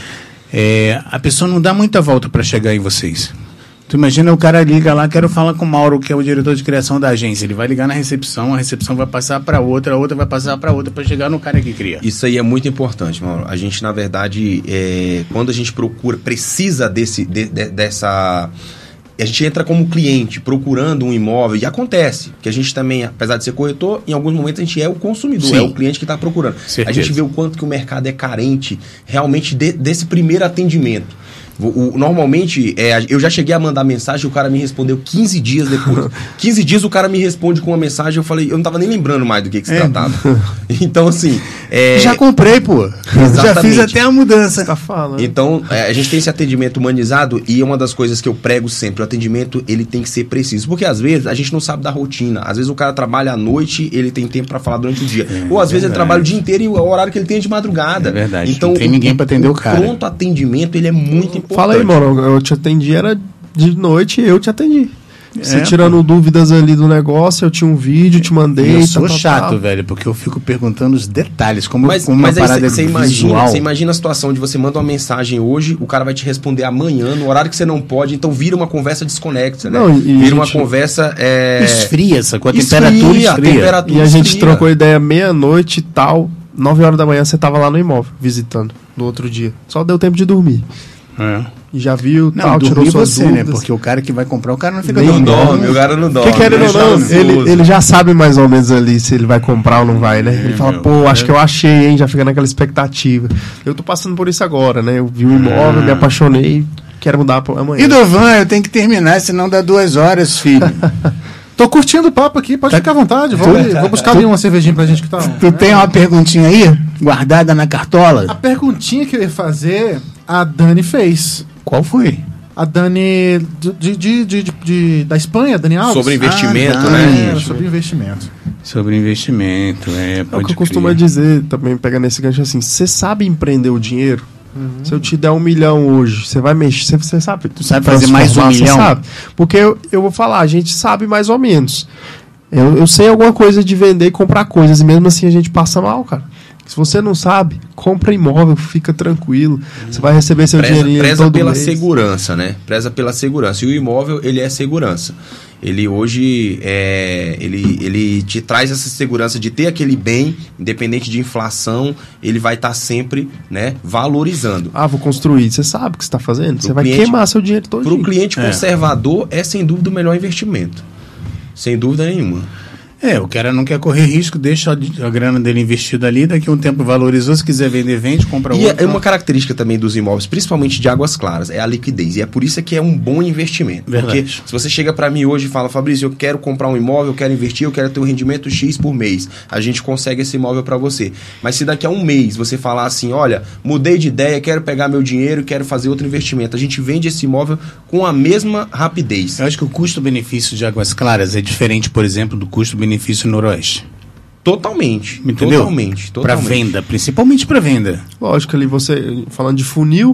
a pessoa não dá muita volta para chegar em vocês. Tu imagina, o cara liga lá, quero falar com o Mauro, que é o diretor de criação da agência. Ele vai ligar na recepção, a recepção vai passar para outra, a outra vai passar para outra, para chegar no cara que cria. Isso aí é muito importante, Mauro. A gente, na verdade, quando a gente precisa dessa... A gente entra como cliente procurando um imóvel, e acontece que a gente também, apesar de ser corretor, em alguns momentos a gente é o consumidor, Sim. É o cliente que está procurando. Certeza. A gente vê o quanto que o mercado é carente realmente desse primeiro atendimento. Normalmente, eu já cheguei a mandar mensagem e o cara me respondeu 15 dias depois. 15 dias o cara me responde com uma mensagem, eu falei, eu não tava nem lembrando mais do que se tratava. Então, assim... Já comprei, pô. Já fiz até a mudança. Tá falando. Então, a gente tem esse atendimento humanizado e é uma das coisas que eu prego sempre. O atendimento, ele tem que ser preciso. Porque, às vezes, a gente não sabe da rotina. Às vezes, o cara trabalha à noite, ele tem tempo para falar durante o dia. Ou, às vezes, ele trabalha o dia inteiro e o horário que ele tem é de madrugada. É verdade. Então, não tem ninguém para atender o cara. O pronto atendimento, ele é muito importante. Fala aí, mano. Eu te atendi, era de noite e eu te atendi. Você tirando dúvidas ali do negócio, eu tinha um vídeo, te mandei. Eu sou chato, velho, porque eu fico perguntando os detalhes, como uma parada visual. Você imagina a situação de você manda uma mensagem hoje, o cara vai te responder amanhã, no horário que você não pode, então vira uma conversa desconexa, né? Vira uma conversa... Esfria, sacou? A temperatura esfria. E a gente trocou ideia meia-noite e tal, 9 horas da manhã você tava lá no imóvel, visitando, no outro dia. Só deu tempo de dormir. E já viu, não, tirou suas dúvidas. Né? Porque o cara que vai comprar, o cara não fica dorme. O cara não dorme. Que querendo ou não, ele já sabe mais ou menos ali se ele vai comprar ou não vai, né? Ele fala, pô, acho que eu achei, hein? Já fica naquela expectativa. Eu tô passando por isso agora, né? Eu vi um imóvel, me apaixonei, quero mudar pra amanhã. E Dovan, eu tenho que terminar, senão dá 2 horas, filho. Tô curtindo o papo aqui, pode ficar à vontade. Vou buscar ali uma cervejinha pra gente que tá... Tu tem uma perguntinha aí, guardada na cartola? A perguntinha que eu ia fazer, a Dani fez. Qual foi? A Dani da Espanha, Dani Alves. Sobre investimento, né? Sobre investimento. Sobre investimento, é o que eu costumo dizer, também pega nesse gancho assim, você sabe empreender o dinheiro? Se eu te der 1 milhão hoje, você vai mexer, você sabe? Tu sabe fazer mais 1 milhão? Sabe? Porque eu vou falar, a gente sabe mais ou menos. Eu sei alguma coisa de vender e comprar coisas, e mesmo assim a gente passa mal, cara. Se você não sabe, compra imóvel, fica tranquilo. Você vai receber seu dinheirinho todo mês. Preza pela segurança, né? Preza pela segurança. E o imóvel, ele é segurança. ele hoje ele te traz essa segurança de ter aquele bem, independente de inflação, ele vai estar sempre, né, valorizando. Vou construir. Você sabe o que você está fazendo? Você vai cliente, queimar seu dinheiro todo dia. Para o cliente conservador, é sem dúvida o melhor investimento. Sem dúvida nenhuma. O cara não quer correr risco, deixa a grana dele investida ali, daqui a um tempo valorizou, se quiser vender, vende, compra outro. E é uma característica também dos imóveis, principalmente de Águas Claras, é a liquidez. E é por isso que é um bom investimento. Verdade. Porque se você chega para mim hoje e fala, Fabrício, eu quero comprar um imóvel, eu quero investir, eu quero ter um rendimento X por mês, a gente consegue esse imóvel para você. Mas se daqui a um mês você falar assim, olha, mudei de ideia, quero pegar meu dinheiro, quero fazer outro investimento, a gente vende esse imóvel com a mesma rapidez. Eu acho que o custo-benefício de Águas Claras é diferente, por exemplo, do custo-benefício Noroeste. Totalmente. Entendeu? Totalmente. Para venda, principalmente para venda. Lógico, ali você, falando de funil,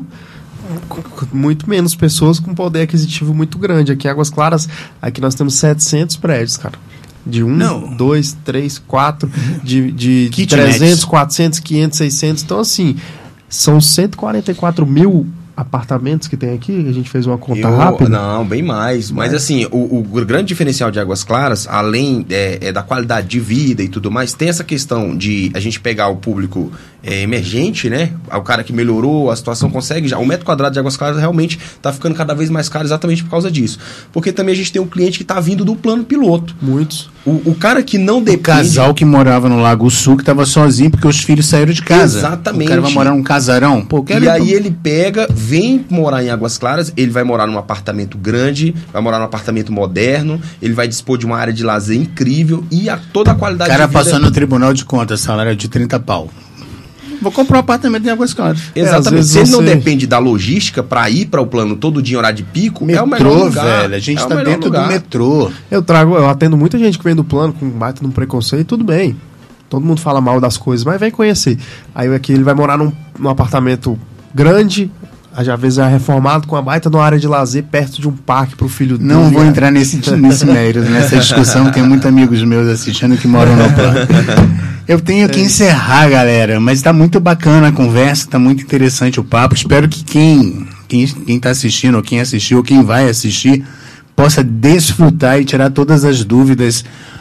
muito menos pessoas com poder aquisitivo muito grande. Aqui em Águas Claras, aqui nós temos 700 prédios, cara. De 2, 3, 4, de 300, 400, 500, 600. Então, assim, são 144 mil apartamentos que tem aqui, a gente fez uma conta rápida. Não, bem mais. Mas assim, o grande diferencial de Águas Claras, além da qualidade de vida e tudo mais, tem essa questão de a gente pegar o público emergente, né? O cara que melhorou, a situação consegue já. O metro quadrado de Águas Claras realmente está ficando cada vez mais caro exatamente por causa disso. Porque também a gente tem um cliente que está vindo do plano piloto. Muitos. O cara que não depende... O casal que morava no Lago Sul, que estava sozinho porque os filhos saíram de casa. Exatamente. O cara vai morar num casarão. Aí ele pega, vem morar em Águas Claras, ele vai morar num apartamento grande, vai morar num apartamento moderno, ele vai dispor de uma área de lazer incrível e toda a qualidade de vida... O cara passou no Tribunal de Contas, salário de 30 pau. Vou comprar um apartamento em Águas Claras. Exatamente. Se ele não depende da logística para ir para o plano todo dia em horário de pico, metrô, é o melhor lugar. Velho, a gente está dentro do metrô. Eu atendo muita gente que vem do plano com baita num preconceito, tudo bem. Todo mundo fala mal das coisas, mas vem conhecer. Aí aqui ele vai morar num apartamento grande, às vezes é reformado, com uma baita numa área de lazer perto de um parque pro filho dele. Não vou entrar nesse mérito, nessa discussão, tem muitos amigos meus assistindo que moram no plano. Eu tenho que encerrar, galera, mas tá muito bacana a conversa, tá muito interessante o papo. Espero que quem tá assistindo, ou quem assistiu, ou quem vai assistir, possa desfrutar e tirar todas as dúvidas.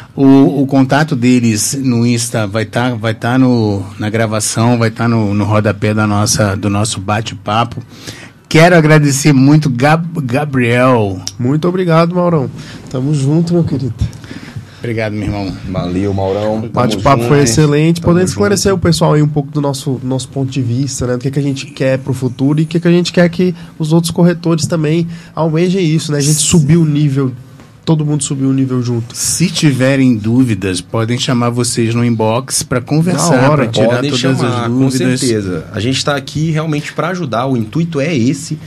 O contato deles no Insta vai tá na gravação, vai estar no rodapé do nosso bate-papo. Quero agradecer muito, Gabriel. Muito obrigado, Maurão. Tamo junto, meu querido. Obrigado, meu irmão. Valeu, Maurão. O bate-papo foi excelente. Podendo esclarecer o pessoal aí um pouco do nosso ponto de vista, né? Do que a gente quer pro futuro e o que a gente quer que os outros corretores também almejem isso, né? A gente subiu o nível, todo mundo subiu o nível junto. Se tiverem dúvidas, podem chamar vocês no inbox para conversar, para tirar todas as dúvidas. Com certeza. A gente está aqui realmente para ajudar. O intuito é esse.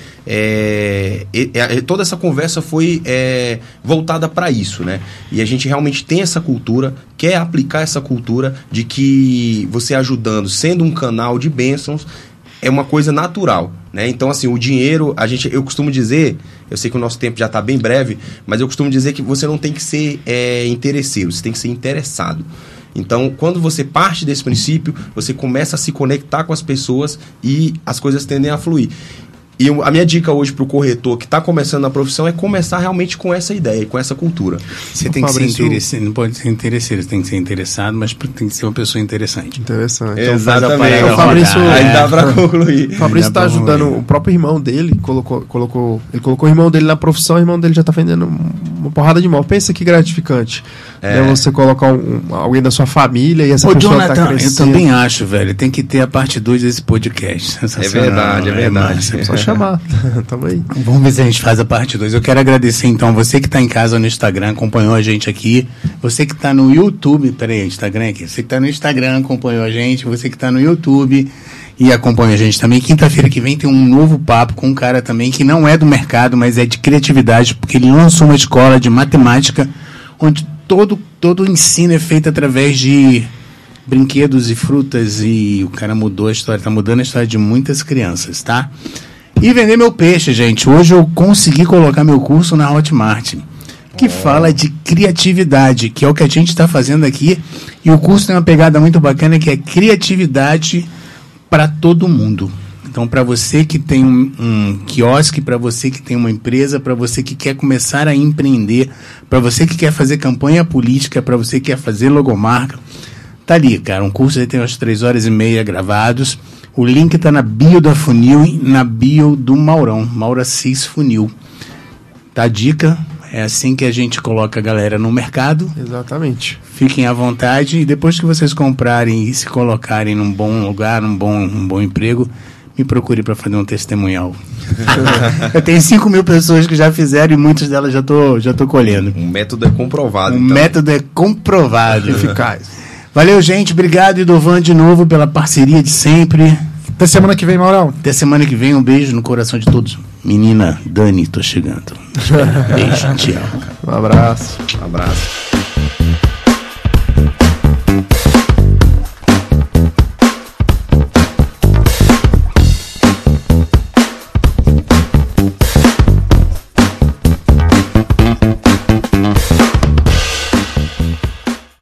Toda essa conversa foi voltada para isso, né? E a gente realmente tem essa cultura, quer aplicar essa cultura de que você ajudando, sendo um canal de bênçãos, é uma coisa natural, né? Então, assim, o dinheiro, eu costumo dizer, eu sei que o nosso tempo já está bem breve, mas eu costumo dizer que você não tem que ser interesseiro, você tem que ser interessado. Então, quando você parte desse princípio, você começa a se conectar com as pessoas e as coisas tendem a fluir. E a minha dica hoje para o corretor que está começando na profissão é começar realmente com essa ideia, com essa cultura. Você tem que ser interessado, não pode ser interesseiro, você tem que ser interessado, mas tem que ser uma pessoa interessante. Interessante. Então, exatamente. O Fabrício, aí dá para concluir. O Fabrício está ajudando o próprio irmão dele, ele colocou o irmão dele na profissão, o irmão dele já está vendendo uma porrada de imóvel. Pensa que gratificante. Você colocar alguém da sua família e essa pessoa está crescendo. Eu também acho, velho, tem que ter a parte 2 desse podcast. É verdade. Chamar. Tamo aí. Vamos ver se a gente faz a parte 2. Eu quero agradecer, então, você que está em casa no Instagram, acompanhou a gente aqui. Você que está no YouTube, peraí, Instagram aqui. Você que está no Instagram, acompanhou a gente. Você que está no YouTube e acompanha a gente também. Quinta-feira que vem tem um novo papo com um cara também que não é do mercado, mas é de criatividade, porque ele lançou uma escola de matemática onde todo o ensino é feito através de brinquedos e frutas, e o cara mudou a história, está mudando a história de muitas crianças, tá? E vender meu peixe, gente. Hoje eu consegui colocar meu curso na Hotmart, que fala de criatividade, que é o que a gente está fazendo aqui. E o curso tem uma pegada muito bacana, que é criatividade para todo mundo. Então, para você que tem um quiosque, para você que tem uma empresa, para você que quer começar a empreender, para você que quer fazer campanha política, para você que quer fazer logomarca, tá ali, cara. Um curso aí tem umas 3h30 gravados. O link tá na bio da Funil e na bio do Maurão, Mauro Assis Funil. Tá a dica? É assim que a gente coloca a galera no mercado. Exatamente. Fiquem à vontade e depois que vocês comprarem e se colocarem num bom lugar, um bom emprego, me procure para fazer um testemunhal. Eu tenho 5.000 pessoas que já fizeram e muitas delas já tô colhendo. Um método é comprovado. Um método é comprovado. Eficaz. Valeu, gente. Obrigado, Idovan, de novo pela parceria de sempre. Até semana que vem, Maurão. Até semana que vem. Um beijo no coração de todos. Menina Dani, tô chegando. Beijo, tchau. Um abraço. Um abraço.